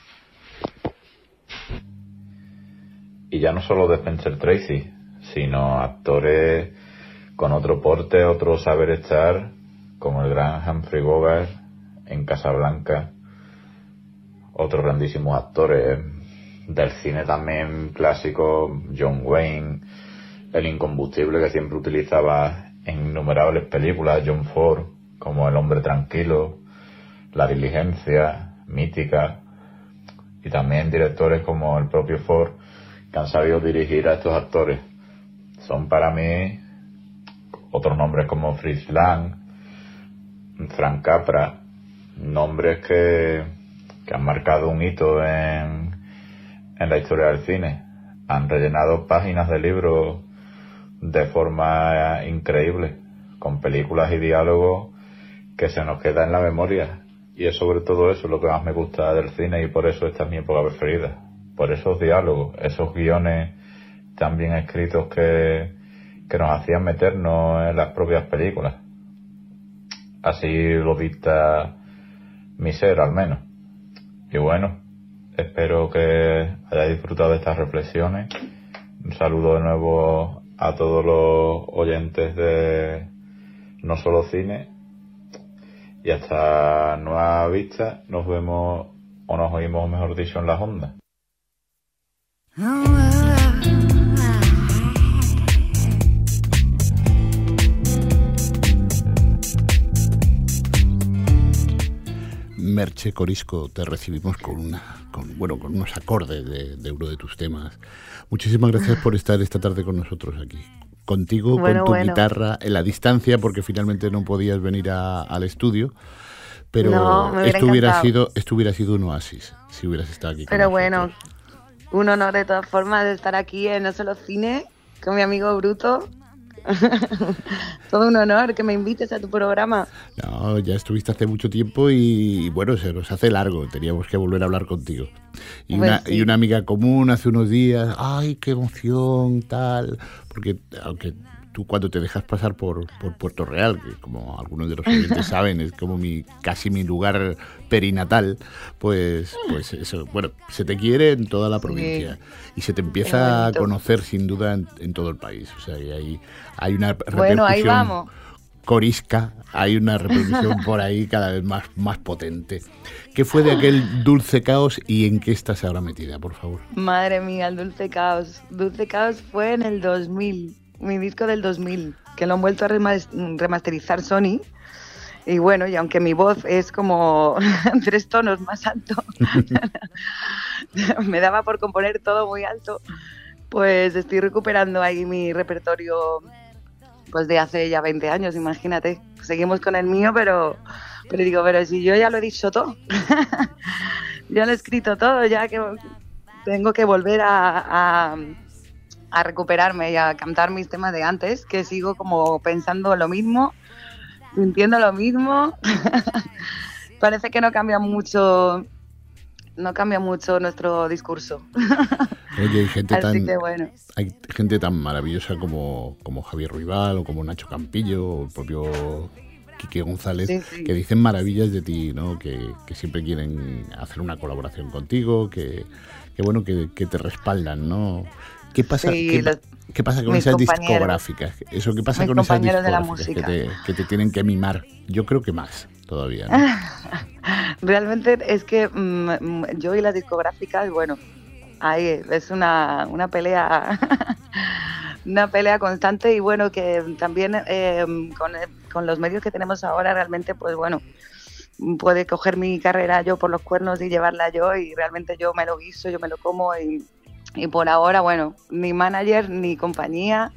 Y ya no solo de Spencer Tracy, sino actores con otro porte, otro saber estar, como el gran Humphrey Bogart en Casablanca. Otros grandísimos actores del cine también clásico, John Wayne, el incombustible que siempre utilizaba en innumerables películas, John Ford, como El hombre tranquilo, La diligencia, mítica, y también directores como el propio Ford, que han sabido dirigir a estos actores. Son para mí otros nombres como Fritz Lang, Frank Capra, nombres que, que han marcado un hito en, en la historia del cine. Han rellenado páginas de libros de forma increíble, con películas y diálogos que se nos queda en la memoria. Y es sobre todo eso lo que más me gusta del cine, y por eso esta es mi época preferida. Por esos diálogos, esos guiones tan bien escritos que, que nos hacían meternos en las propias películas. Así lo dicta mi ser, al menos. Y bueno, espero que hayáis disfrutado de estas reflexiones. Un saludo de nuevo a todos los oyentes de No Solo Cine. Y hasta nueva vista. Nos vemos, o nos oímos, mejor dicho, en las ondas. Merche Corisco, te recibimos con una, con, bueno, con unos acordes de, de uno de tus temas. Muchísimas gracias por estar esta tarde con nosotros aquí. Contigo, bueno, con tu bueno. guitarra, en la distancia, porque finalmente no podías venir a, al estudio. Pero no, esto hubiera sido, esto hubiera sido un oasis, si hubieras estado aquí con Pero nosotros. Bueno, un honor de todas formas de estar aquí en No Solo Cine, con mi amigo Bruto. Todo un honor que me invites a tu programa. No, ya estuviste hace mucho tiempo y bueno, se nos hace largo, teníamos que volver a hablar contigo. Y, pues una, sí. y una amiga común hace unos días, ay, qué emoción, tal, porque aunque tú cuando te dejas pasar por, por Puerto Real, que como algunos de los oyentes saben, es como mi casi mi lugar perinatal, pues, pues eso, bueno, se te quiere en toda la provincia sí. y se te empieza a conocer sin duda en, en todo el país. O sea, y hay, hay una repercusión bueno, ahí vamos. corisca, hay una repercusión por ahí cada vez más, más potente. ¿Qué fue de aquel Dulce Caos y en qué estás ahora metida, por favor? Madre mía, el Dulce Caos. Dulce Caos fue en el dos mil, mi disco del dos mil, que lo han vuelto a remasterizar Sony. Y bueno, y aunque mi voz es como tres tonos más alto, me daba por componer todo muy alto, pues estoy recuperando ahí mi repertorio pues de hace ya veinte años, imagínate. Seguimos con el mío, pero, pero digo, pero si yo ya lo he dicho todo, yo lo he escrito todo, ya que tengo que volver a, a, a recuperarme y a cantar mis temas de antes, que sigo como pensando lo mismo, sintiendo lo mismo. Parece que no cambia mucho, no cambia mucho nuestro discurso. Oye, hay gente Así tan, que bueno. hay gente tan maravillosa como, como Javier Ruibal o como Nacho Campillo o el propio Quique González, sí, sí. que dicen maravillas de ti, ¿no? Que, que siempre quieren hacer una colaboración contigo, que, que bueno, que, que te respaldan, ¿no? ¿Qué pasa, sí, qué, los, ¿qué pasa con esas discográficas? Eso, ¿qué pasa con esas discográficas que te, que te tienen que mimar? Yo creo que más todavía, ¿no? Realmente es que mmm, yo y las discográficas, bueno, ahí es una, una pelea una pelea constante y bueno, que también eh, con, con los medios que tenemos ahora realmente, pues bueno, puede coger mi carrera yo por los cuernos y llevarla yo y realmente yo me lo guiso, yo me lo como y, y por ahora, bueno, ni manager ni compañía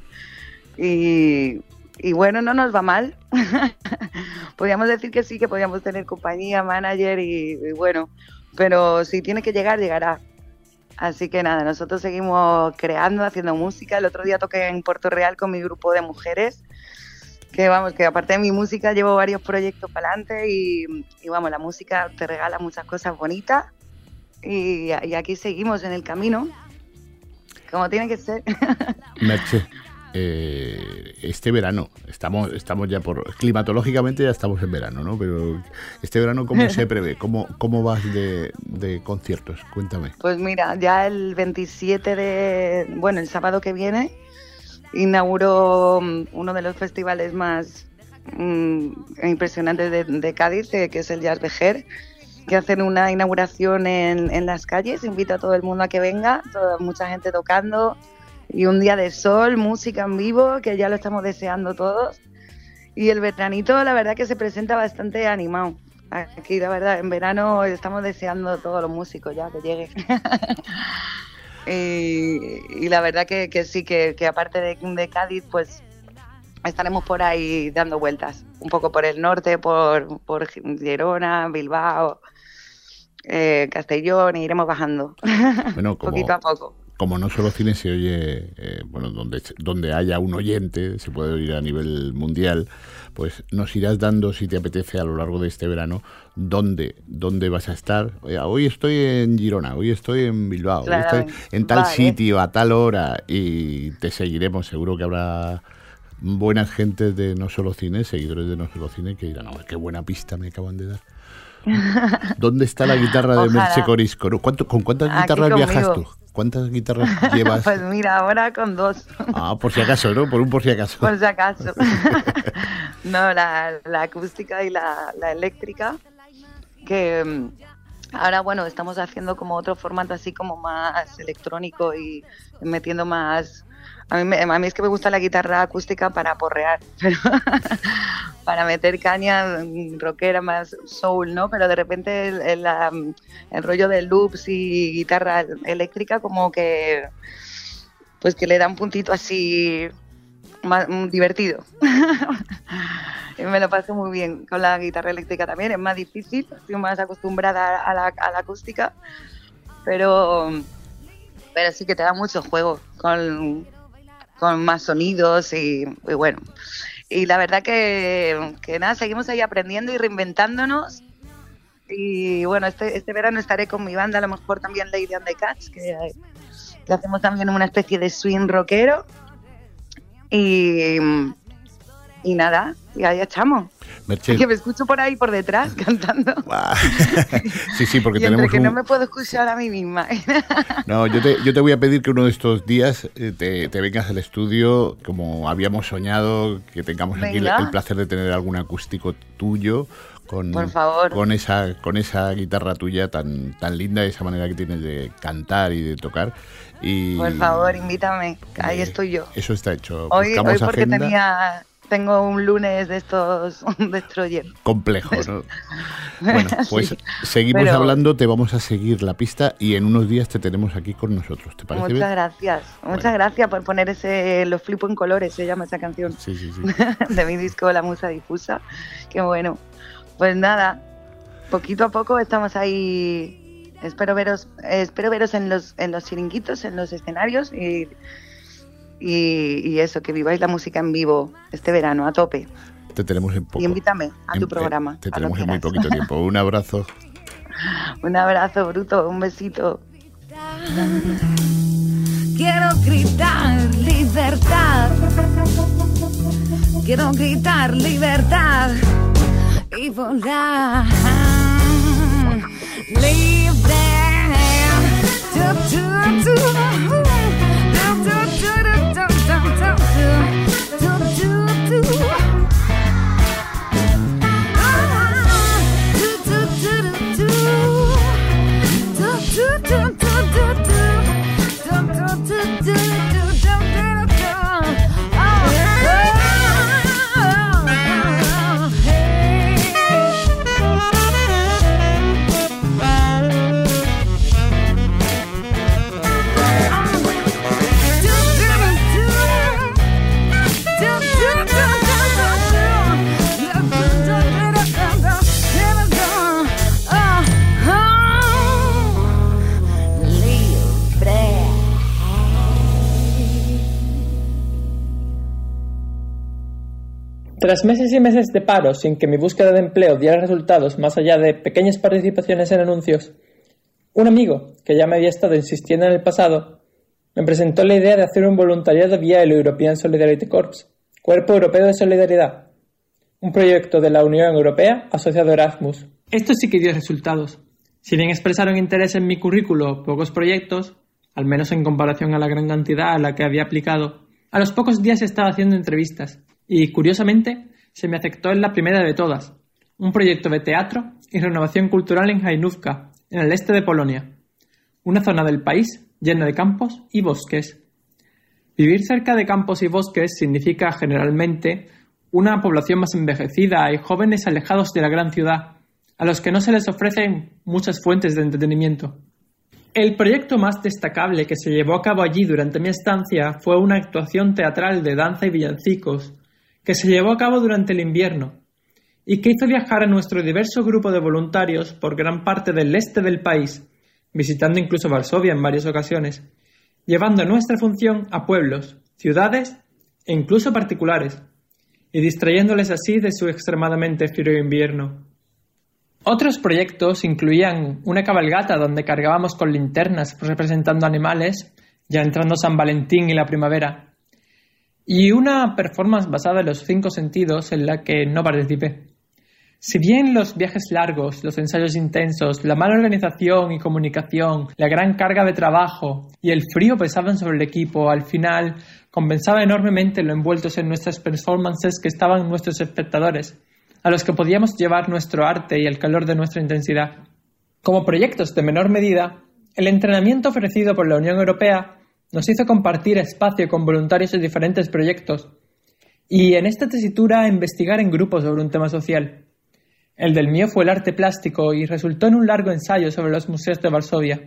y, y bueno, no nos va mal. Podríamos decir que sí, que podríamos tener compañía, manager y, y bueno, pero si tiene que llegar, llegará. Así que nada, nosotros seguimos creando, haciendo música. El otro día toqué en Puerto Real con mi grupo de mujeres, que vamos, que aparte de mi música llevo varios proyectos para adelante y, y vamos, la música te regala muchas cosas bonitas y, y aquí seguimos en el camino, como tiene que ser. Merche, eh, este verano, estamos estamos ya por, climatológicamente ya estamos en verano, ¿no? Pero este verano, ¿cómo se prevé? ¿Cómo, cómo vas de, de conciertos? Cuéntame. Pues mira, ya el veintisiete de, bueno, el sábado que viene, inauguró uno de los festivales más mmm, impresionantes de, de Cádiz, que es el Jazz Vejer, que hacen una inauguración en, en las calles, invita a todo el mundo a que venga, toda, mucha gente tocando, y un día de sol, música en vivo, que ya lo estamos deseando todos. Y el veranito, la verdad que se presenta bastante animado. Aquí, la verdad, en verano estamos deseando todos los músicos ya que llegue. y, y la verdad que, que sí, que, que aparte de, de Cádiz, pues estaremos por ahí dando vueltas. Un poco por el norte, por, por Girona, Bilbao, eh, Castellón, e iremos bajando. Bueno, como... poquito a poco. Como No Solo Cine se oye, eh, bueno, donde, donde haya un oyente, se puede oír a nivel mundial, pues nos irás dando, si te apetece, a lo largo de este verano, dónde, dónde vas a estar. Oye, hoy estoy en Girona, hoy estoy en Bilbao, claro, hoy estoy en tal vale. sitio, a tal hora, y te seguiremos. Seguro que habrá buenas gentes de No Solo Cine, seguidores de No Solo Cine, que dirán, oh, qué buena pista me acaban de dar. ¿Dónde está la guitarra de Merche Corisco? ¿Cuánto, ¿Con cuántas Aquí guitarras conmigo. viajas tú? ¿Cuántas guitarras llevas? Pues mira, ahora con dos. Ah, por si acaso, ¿no? Por un por si acaso. Por si acaso. No, la, la acústica y la, la eléctrica, que ahora, bueno, estamos haciendo como otro formato así como más electrónico y metiendo más... A mí, me, a mí es que me gusta la guitarra acústica para porrear, pero para meter caña rockera más soul, ¿no? Pero de repente el, el, el rollo de loops y guitarra eléctrica como que pues que le da un puntito así más divertido. Y me lo paso muy bien con la guitarra eléctrica también, es más difícil, estoy más acostumbrada a la, a la acústica, pero, pero sí que te da mucho juego con... con más sonidos y, y bueno, y la verdad que, que nada, seguimos ahí aprendiendo y reinventándonos y bueno, este, este verano estaré con mi banda, a lo mejor también Lady and the Cats, que, que hacemos también una especie de swing rockero Y, y nada, y ahí echamos. Merche. Que me escucho por ahí por detrás cantando. Sí, sí, porque y entre tenemos que un... no me puedo escuchar a mí misma. No, yo te, yo te voy a pedir que uno de estos días eh, te, te vengas al estudio, como habíamos soñado, que tengamos aquí el, el placer de tener algún acústico tuyo con, por favor. con esa con esa guitarra tuya tan tan linda, esa manera que tienes de cantar y de tocar. Y, por favor, invítame, ahí eh, estoy yo. Eso está hecho. Hoy, hoy porque agenda. tenía... Tengo un lunes de estos destroyer. Complejo, ¿no? Bueno, pues sí, seguimos pero... hablando, te vamos a seguir la pista y en unos días te tenemos aquí con nosotros. ¿Te parece Muchas bien? gracias. Bueno. Muchas gracias por poner ese Lo flipo en colores, se llama esa canción. Sí, sí, sí. De mi disco La Musa Difusa. Qué bueno. Pues nada, poquito a poco estamos ahí. Espero veros, eh, espero veros en los, en los chiringuitos, en los escenarios y... Y, y eso, que viváis la música en vivo este verano, a tope. Te tenemos en poco. Y invítame a en, tu programa. Te tenemos en muy poquito tiempo. Un abrazo. Un abrazo, Bruto. Un besito. Quiero gritar libertad. Quiero gritar libertad. Y volar libre. Tu, tu, tu. Tras meses y meses de paro sin que mi búsqueda de empleo diera resultados más allá de pequeñas participaciones en anuncios, un amigo, que ya me había estado insistiendo en el pasado, me presentó la idea de hacer un voluntariado vía el European Solidarity Corps, Cuerpo Europeo de Solidaridad, un proyecto de la Unión Europea asociado a Erasmus. Esto sí que dio resultados. Si bien expresaron interés en mi currículo pocos proyectos, al menos en comparación a la gran cantidad a la que había aplicado, a los pocos días estaba haciendo entrevistas. Y, curiosamente, se me aceptó en la primera de todas, un proyecto de teatro y renovación cultural en Hajnówka, en el este de Polonia, una zona del país llena de campos y bosques. Vivir cerca de campos y bosques significa, generalmente, una población más envejecida y jóvenes alejados de la gran ciudad, a los que no se les ofrecen muchas fuentes de entretenimiento. El proyecto más destacable que se llevó a cabo allí durante mi estancia fue una actuación teatral de danza y villancicos, que se llevó a cabo durante el invierno y que hizo viajar a nuestro diverso grupo de voluntarios por gran parte del este del país, visitando incluso Varsovia en varias ocasiones, llevando nuestra función a pueblos, ciudades e incluso particulares, y distrayéndoles así de su extremadamente frío invierno. Otros proyectos incluían una cabalgata donde cargábamos con linternas representando animales, ya entrando San Valentín y la primavera, y una performance basada en los cinco sentidos en la que no participé. Si bien los viajes largos, los ensayos intensos, la mala organización y comunicación, la gran carga de trabajo y el frío pesaban sobre el equipo, al final compensaba enormemente lo envueltos en nuestras performances que estaban nuestros espectadores, a los que podíamos llevar nuestro arte y el calor de nuestra intensidad. Como proyectos de menor medida, el entrenamiento ofrecido por la Unión Europea nos hizo compartir espacio con voluntarios de diferentes proyectos y en esta tesitura investigar en grupos sobre un tema social. El del mío fue el arte plástico y resultó en un largo ensayo sobre los museos de Varsovia.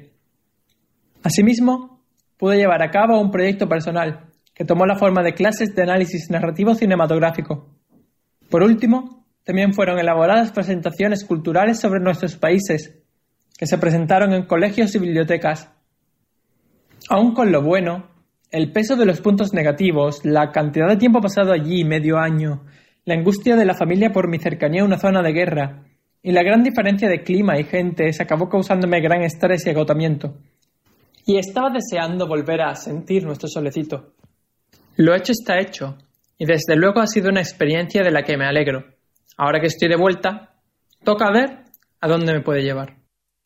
Asimismo, pude llevar a cabo un proyecto personal que tomó la forma de clases de análisis narrativo cinematográfico. Por último, también fueron elaboradas presentaciones culturales sobre nuestros países, que se presentaron en colegios y bibliotecas. Aún con lo bueno, el peso de los puntos negativos, la cantidad de tiempo pasado allí, medio año, la angustia de la familia por mi cercanía a una zona de guerra y la gran diferencia de clima y gente se acabó causándome gran estrés y agotamiento. Y estaba deseando volver a sentir nuestro solecito. Lo hecho está hecho, y desde luego ha sido una experiencia de la que me alegro. Ahora que estoy de vuelta, toca ver a dónde me puede llevar.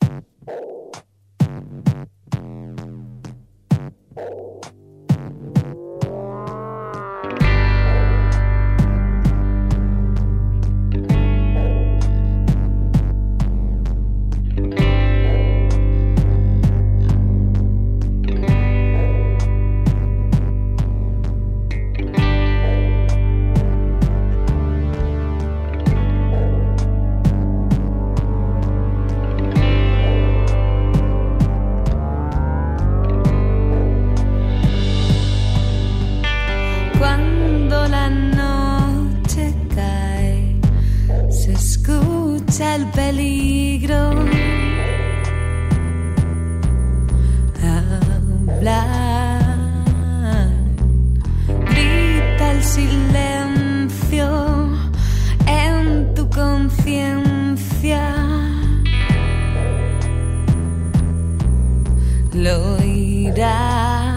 El peligro hablar, grita el silencio en tu conciencia, lo oirás,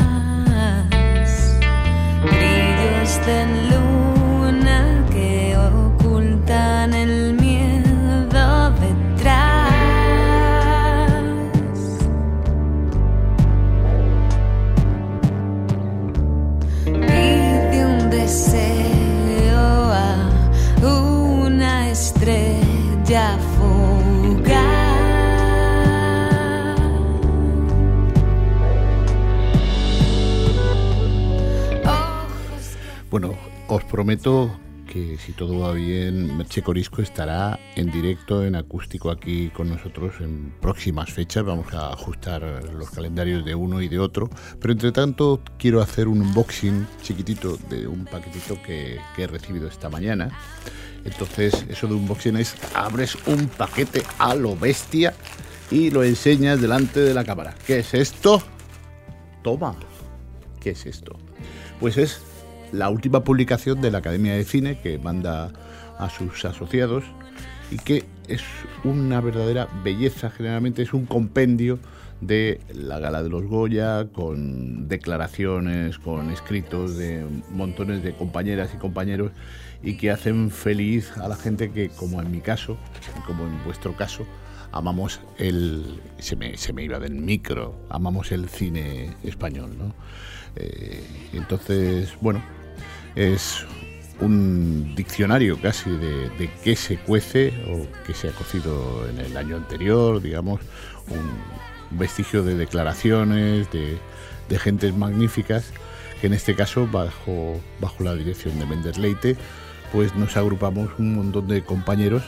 brillos de luna que ocultan el miedo detrás. Pide un deseo a una estrella fugaz. Bueno, os prometo que si todo va bien, Merche Corisco estará en directo, en acústico aquí con nosotros en próximas fechas. Vamos a ajustar los calendarios de uno y de otro, pero entre tanto quiero hacer un unboxing chiquitito de un paquetito que, que he recibido esta mañana. Entonces, eso de unboxing es: abres un paquete a lo bestia y lo enseñas delante de la cámara. ¿Qué es esto? Toma. ¿Qué es esto? Pues es la última publicación de la Academia de Cine que manda a sus asociados y que es una verdadera belleza. Generalmente es un compendio de la Gala de los Goya, con declaraciones, con escritos de montones de compañeras y compañeros, y que hacen feliz a la gente que, como en mi caso, como en vuestro caso, amamos el... Se me, se me iba del micro, amamos el cine español, ¿no? Eh, entonces, bueno, es un diccionario casi de, de qué se cuece o qué se ha cocido en el año anterior, digamos, un vestigio de declaraciones de, de gentes magníficas, que en este caso, bajo, bajo la dirección de Méndez Leite, pues nos agrupamos un montón de compañeros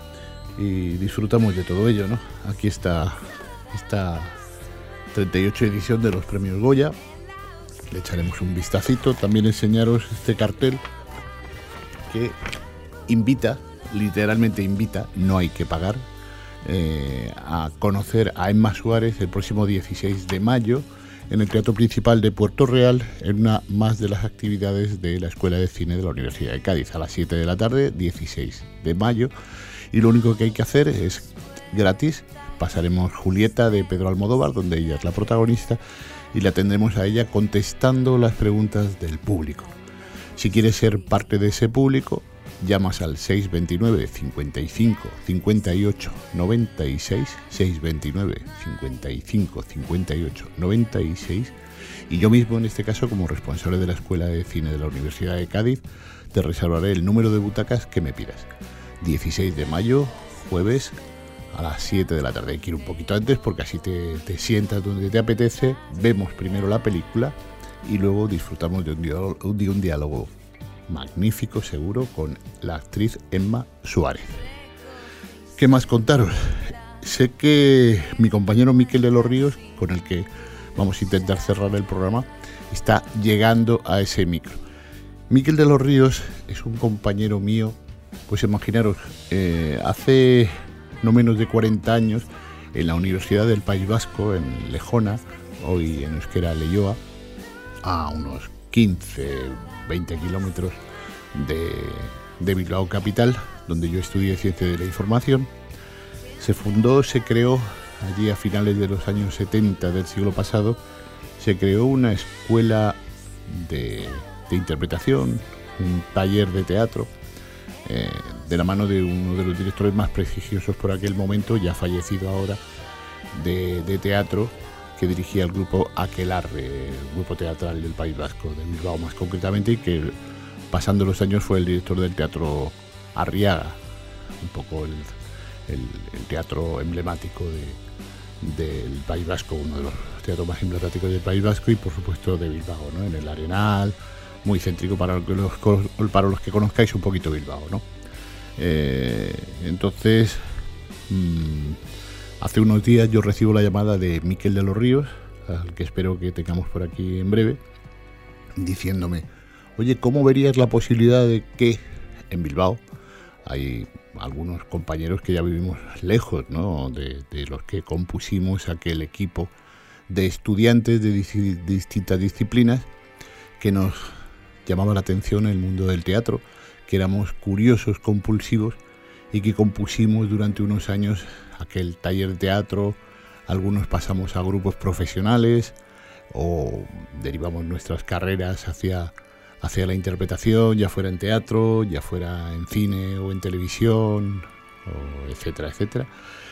y disfrutamos de todo ello, ¿no? Aquí está esta treinta y ocho edición de los premios Goya. Le echaremos un vistacito. También enseñaros este cartel que invita, literalmente invita, no hay que pagar, eh, a conocer a Emma Suárez el próximo dieciséis de mayo en el Teatro Principal de Puerto Real, en una más de las actividades de la Escuela de Cine de la Universidad de Cádiz, a las siete de la tarde, dieciséis de mayo. Y lo único que hay que hacer es gratis. Pasaremos Julieta de Pedro Almodóvar, donde ella es la protagonista, y la tendremos a ella contestando las preguntas del público. Si quieres ser parte de ese público, llamas al seis veintinueve, cincuenta y cinco, cincuenta y ocho, noventa y seis, seis veintinueve, cincuenta y cinco, cincuenta y ocho, noventa y seis, y yo mismo, en este caso, como responsable de la Escuela de Cine de la Universidad de Cádiz, te reservaré el número de butacas que me pidas. dieciséis de mayo, jueves, a las siete de la tarde. Hay que ir un poquito antes porque así te, te sientas donde te apetece, vemos primero la película y luego disfrutamos de un diálogo, de un diálogo magnífico, seguro, con la actriz Emma Suárez. ¿Qué más contaros? Sé que mi compañero Miquel de los Ríos, con el que vamos a intentar cerrar el programa, está llegando a ese micro. Miquel de los Ríos es un compañero mío, pues imaginaros, eh, hace no menos de cuarenta años, en la Universidad del País Vasco, en Lejona, hoy en euskera Leioa, a unos quince, veinte kilómetros de, de Bilbao capital, donde yo estudié Ciencia de la Información. Se fundó, se creó, allí a finales de los años setenta del siglo pasado, se creó una escuela de de interpretación, un taller de teatro, eh, de la mano de uno de los directores más prestigiosos por aquel momento, ya fallecido ahora, de, de teatro, que dirigía el grupo Aquelarre, el grupo teatral del País Vasco, de Bilbao más concretamente, y que pasando los años fue el director del Teatro Arriaga, un poco el, el, el teatro emblemático de, del País Vasco, uno de los teatros más emblemáticos del País Vasco, y por supuesto de Bilbao, ¿no? En el Arenal, muy céntrico para los, para los que conozcáis un poquito Bilbao, ¿no? Eh, entonces, mmm, hace unos días yo recibo la llamada de Miquel de los Ríos, al que espero que tengamos por aquí en breve, diciéndome: oye, ¿cómo verías la posibilidad de que en Bilbao hay algunos compañeros que ya vivimos lejos, ¿no?, de, de los que compusimos aquel equipo de estudiantes de dis- distintas disciplinas, que nos llamaba la atención el mundo del teatro, que éramos curiosos, compulsivos, y que compusimos durante unos años aquel taller de teatro? Algunos pasamos a grupos profesionales o derivamos nuestras carreras hacia, hacia la interpretación, ya fuera en teatro, ya fuera en cine o en televisión, o etcétera, etcétera.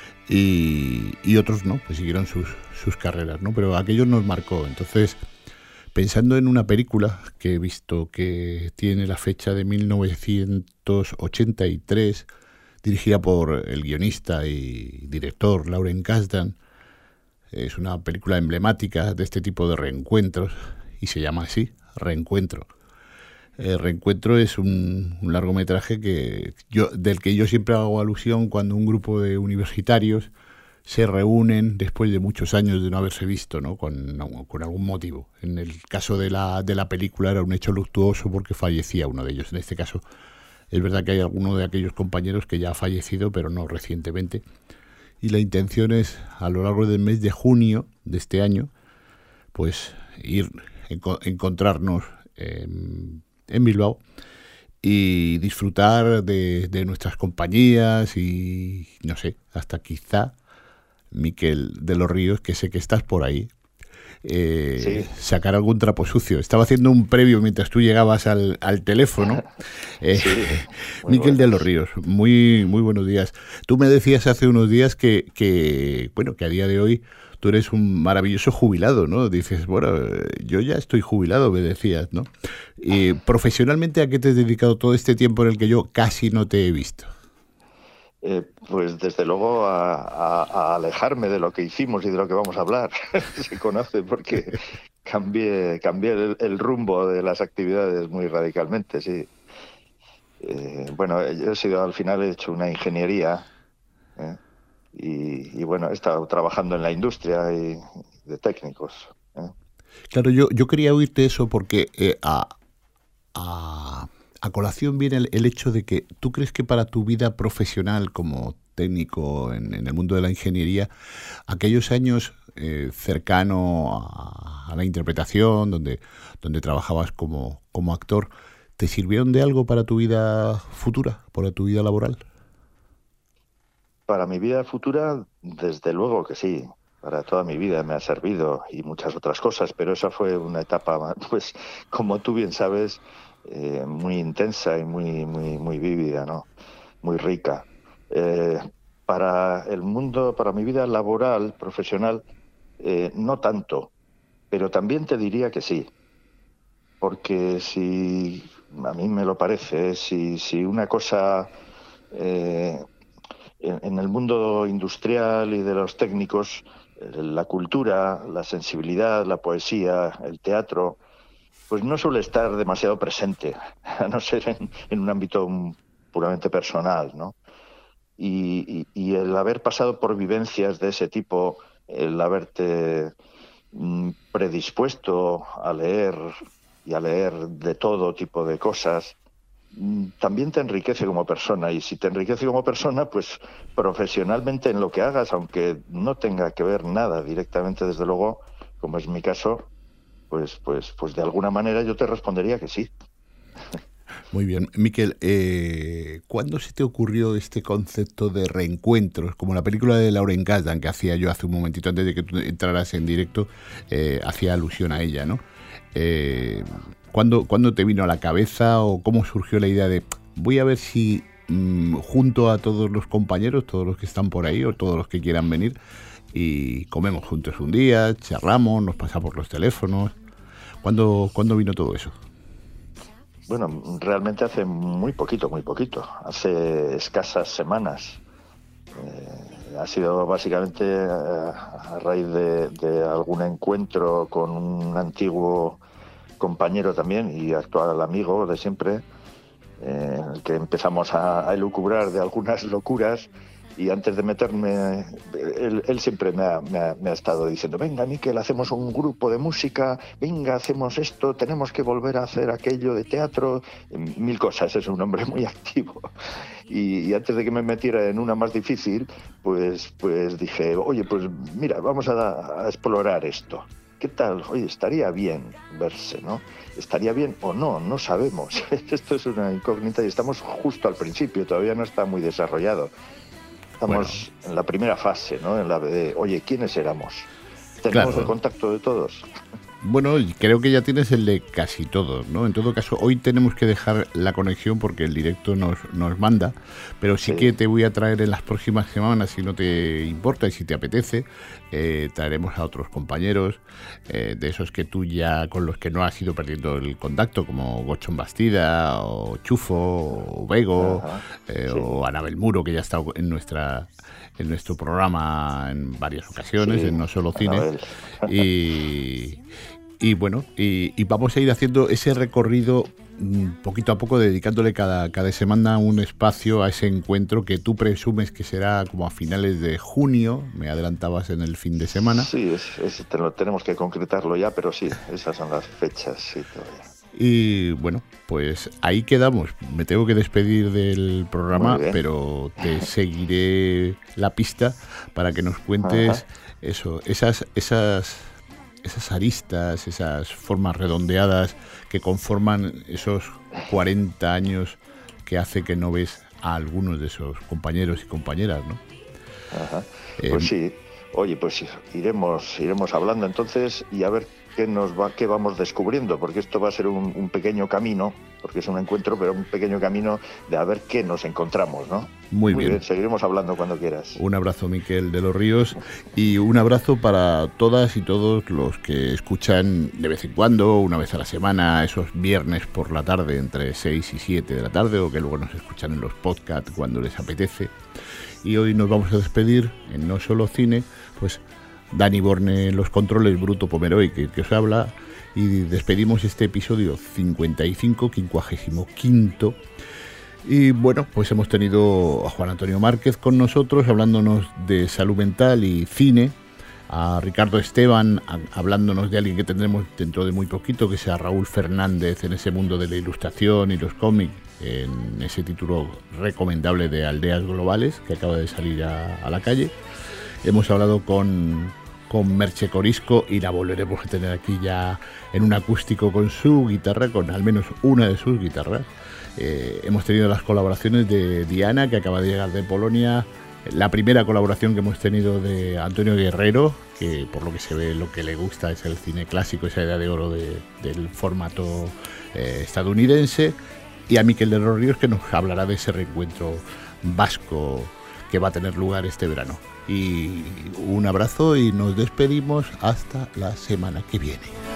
Y, y otros no, pues siguieron sus, sus carreras, ¿no? Pero aquello nos marcó. Entonces, pensando en una película que he visto que tiene la fecha de mil novecientos ochenta y tres, dirigida por el guionista y director Lauren Kasdan, es una película emblemática de este tipo de reencuentros y se llama así, Reencuentro. El Reencuentro es un, un largometraje que yo, del que yo siempre hago alusión cuando un grupo de universitarios se reúnen después de muchos años de no haberse visto, ¿no?, con, no, con algún motivo. En el caso de la, de la película era un hecho luctuoso porque fallecía uno de ellos. En este caso es verdad que hay alguno de aquellos compañeros que ya ha fallecido, pero no recientemente. Y la intención es, a lo largo del mes de junio de este año, pues ir, enco- encontrarnos en, en Bilbao y disfrutar de, de nuestras compañías y, no sé, hasta quizá Miquel de los Ríos, que sé que estás por ahí, eh, sí. sacar algún trapo sucio. Estaba haciendo un previo mientras tú llegabas al, al teléfono. Eh, sí, Miquel de los Ríos, muy, muy buenos días. Tú me decías hace unos días que, que, bueno, que a día de hoy tú eres un maravilloso jubilado, ¿no? Dices, bueno, yo ya estoy jubilado, me decías, ¿no? Y profesionalmente, ¿a qué te has dedicado todo este tiempo en el que yo casi no te he visto? Eh, pues desde luego a, a, a alejarme de lo que hicimos y de lo que vamos a hablar. Se conoce porque cambié, cambié el, el rumbo de las actividades muy radicalmente, sí. Eh, bueno, yo he sido, al final he hecho una ingeniería, ¿eh? y, y bueno, he estado trabajando en la industria y de técnicos, ¿eh? Claro, yo, yo quería oírte eso porque eh, a... a... A colación viene el, el hecho de que tú crees que para tu vida profesional como técnico en, en el mundo de la ingeniería, aquellos años eh, cercano a, a la interpretación, donde, donde trabajabas como, como actor, ¿te sirvieron de algo para tu vida futura, para tu vida laboral? Para mi vida futura, desde luego que sí. Para toda mi vida me ha servido y muchas otras cosas, pero esa fue una etapa, pues, como tú bien sabes, Eh, muy intensa y muy muy muy vívida, ¿no? Muy rica. Eh, para el mundo, para mi vida laboral, profesional, eh, no tanto, pero también te diría que sí, porque si a mí me lo parece, si si una cosa eh, en, en el mundo industrial y de los técnicos, la cultura, la sensibilidad, la poesía, el teatro, pues no suele estar demasiado presente, a no ser en, en un ámbito puramente personal, ¿no? Y, y, y el haber pasado por vivencias de ese tipo, el haberte mm, predispuesto a leer y a leer de todo tipo de cosas, mm, también te enriquece como persona. Y si te enriquece como persona, pues profesionalmente en lo que hagas, aunque no tenga que ver nada directamente, desde luego, como es mi caso, Pues, pues, pues de alguna manera yo te respondería que sí. Muy bien. Miquel, eh, ¿cuándo se te ocurrió este concepto de reencuentros? Como la película de Lauren Kasdan que hacía yo hace un momentito antes de que tú entraras en directo, eh, hacía alusión a ella, ¿no? Eh, ¿cuándo, ¿cuándo te vino a la cabeza o cómo surgió la idea de voy a ver si mmm, junto a todos los compañeros, todos los que están por ahí o todos los que quieran venir y comemos juntos un día, charlamos, nos pasamos los teléfonos? ¿Cuándo, ¿cuándo vino todo eso? Bueno, realmente hace muy poquito, muy poquito, hace escasas semanas. Eh, ha sido básicamente eh, a raíz de, de algún encuentro con un antiguo compañero también y actual amigo de siempre, eh, en el que empezamos a, a elucubrar de algunas locuras. Y antes de meterme, él, él siempre me ha, me, ha, me ha estado diciendo, venga, Miquel, hacemos un grupo de música, venga, hacemos esto, tenemos que volver a hacer aquello de teatro, mil cosas, es un hombre muy activo. Y, y antes de que me metiera en una más difícil, pues, pues dije, oye, pues mira, vamos a, a explorar esto. ¿Qué tal? Oye, estaría bien verse, ¿no? Estaría bien o no, no sabemos. Esto es una incógnita y estamos justo al principio, todavía no está muy desarrollado. Estamos bueno. en la primera fase, ¿no? En la de, oye, ¿quiénes éramos? ¿Tenemos claro. el contacto de todos? Bueno, creo que ya tienes el de casi todos, ¿no? En todo caso, hoy tenemos que dejar la conexión porque el directo nos, nos manda, pero sí, sí que te voy a traer en las próximas semanas, si no te importa y si te apetece, eh, traeremos a otros compañeros, eh, de esos que tú ya, con los que no has ido perdiendo el contacto, como Gochón Bastida, o Chufo, o Bego, eh, sí. o Anabel Muro, que ya ha estado en nuestra... en nuestro programa en varias ocasiones, sí, en No Solo Cine, y, y bueno, y, y vamos a ir haciendo ese recorrido poquito a poco, dedicándole cada, cada semana un espacio a ese encuentro que tú presumes que será como a finales de junio, me adelantabas en el fin de semana. Sí, es, es, tenemos que concretarlo ya, pero sí, esas son las fechas, sí, todavía. Y bueno, pues ahí quedamos. Me tengo que despedir del programa, pero te seguiré la pista para que nos cuentes Ajá. eso, esas, esas, esas aristas, esas formas redondeadas que conforman esos cuarenta años que hace que no ves a algunos de esos compañeros y compañeras, ¿no? Ajá. Pues eh, sí. Oye, pues iremos, iremos hablando entonces y a ver qué nos va, qué vamos descubriendo, porque esto va a ser un, un pequeño camino, porque es un encuentro, pero un pequeño camino de a ver qué nos encontramos, ¿no? Muy, Muy bien. bien. Seguiremos hablando cuando quieras. Un abrazo, Miquel de los Ríos, y un abrazo para todas y todos los que escuchan de vez en cuando, una vez a la semana, esos viernes por la tarde, entre seis y siete de la tarde, o que luego nos escuchan en los podcasts cuando les apetece. Y hoy nos vamos a despedir en No Solo Cine, pues Dani Borne en los controles, Bruto Pomeroy que, que os habla, y despedimos este episodio cincuenta y cinco, quincuagésimo quinto. Y bueno, pues hemos tenido a Juan Antonio Márquez con nosotros hablándonos de salud mental y cine, a Ricardo Esteban a, hablándonos de alguien que tendremos dentro de muy poquito, que sea Raúl Fernández en ese mundo de la ilustración y los cómics, en ese título recomendable de Aldeas Globales que acaba de salir a, a la calle. Hemos hablado con, con Merche Corisco y la volveremos a tener aquí ya en un acústico con su guitarra, con al menos una de sus guitarras. Eh, hemos tenido las colaboraciones de Diana, que acaba de llegar de Polonia, la primera colaboración que hemos tenido de Antonio Guerrero, que por lo que se ve lo que le gusta es el cine clásico, esa edad de oro de, del formato eh, estadounidense, y a Miquel de los Ríos, que nos hablará de ese reencuentro vasco que va a tener lugar este verano. Y un abrazo y nos despedimos hasta la semana que viene.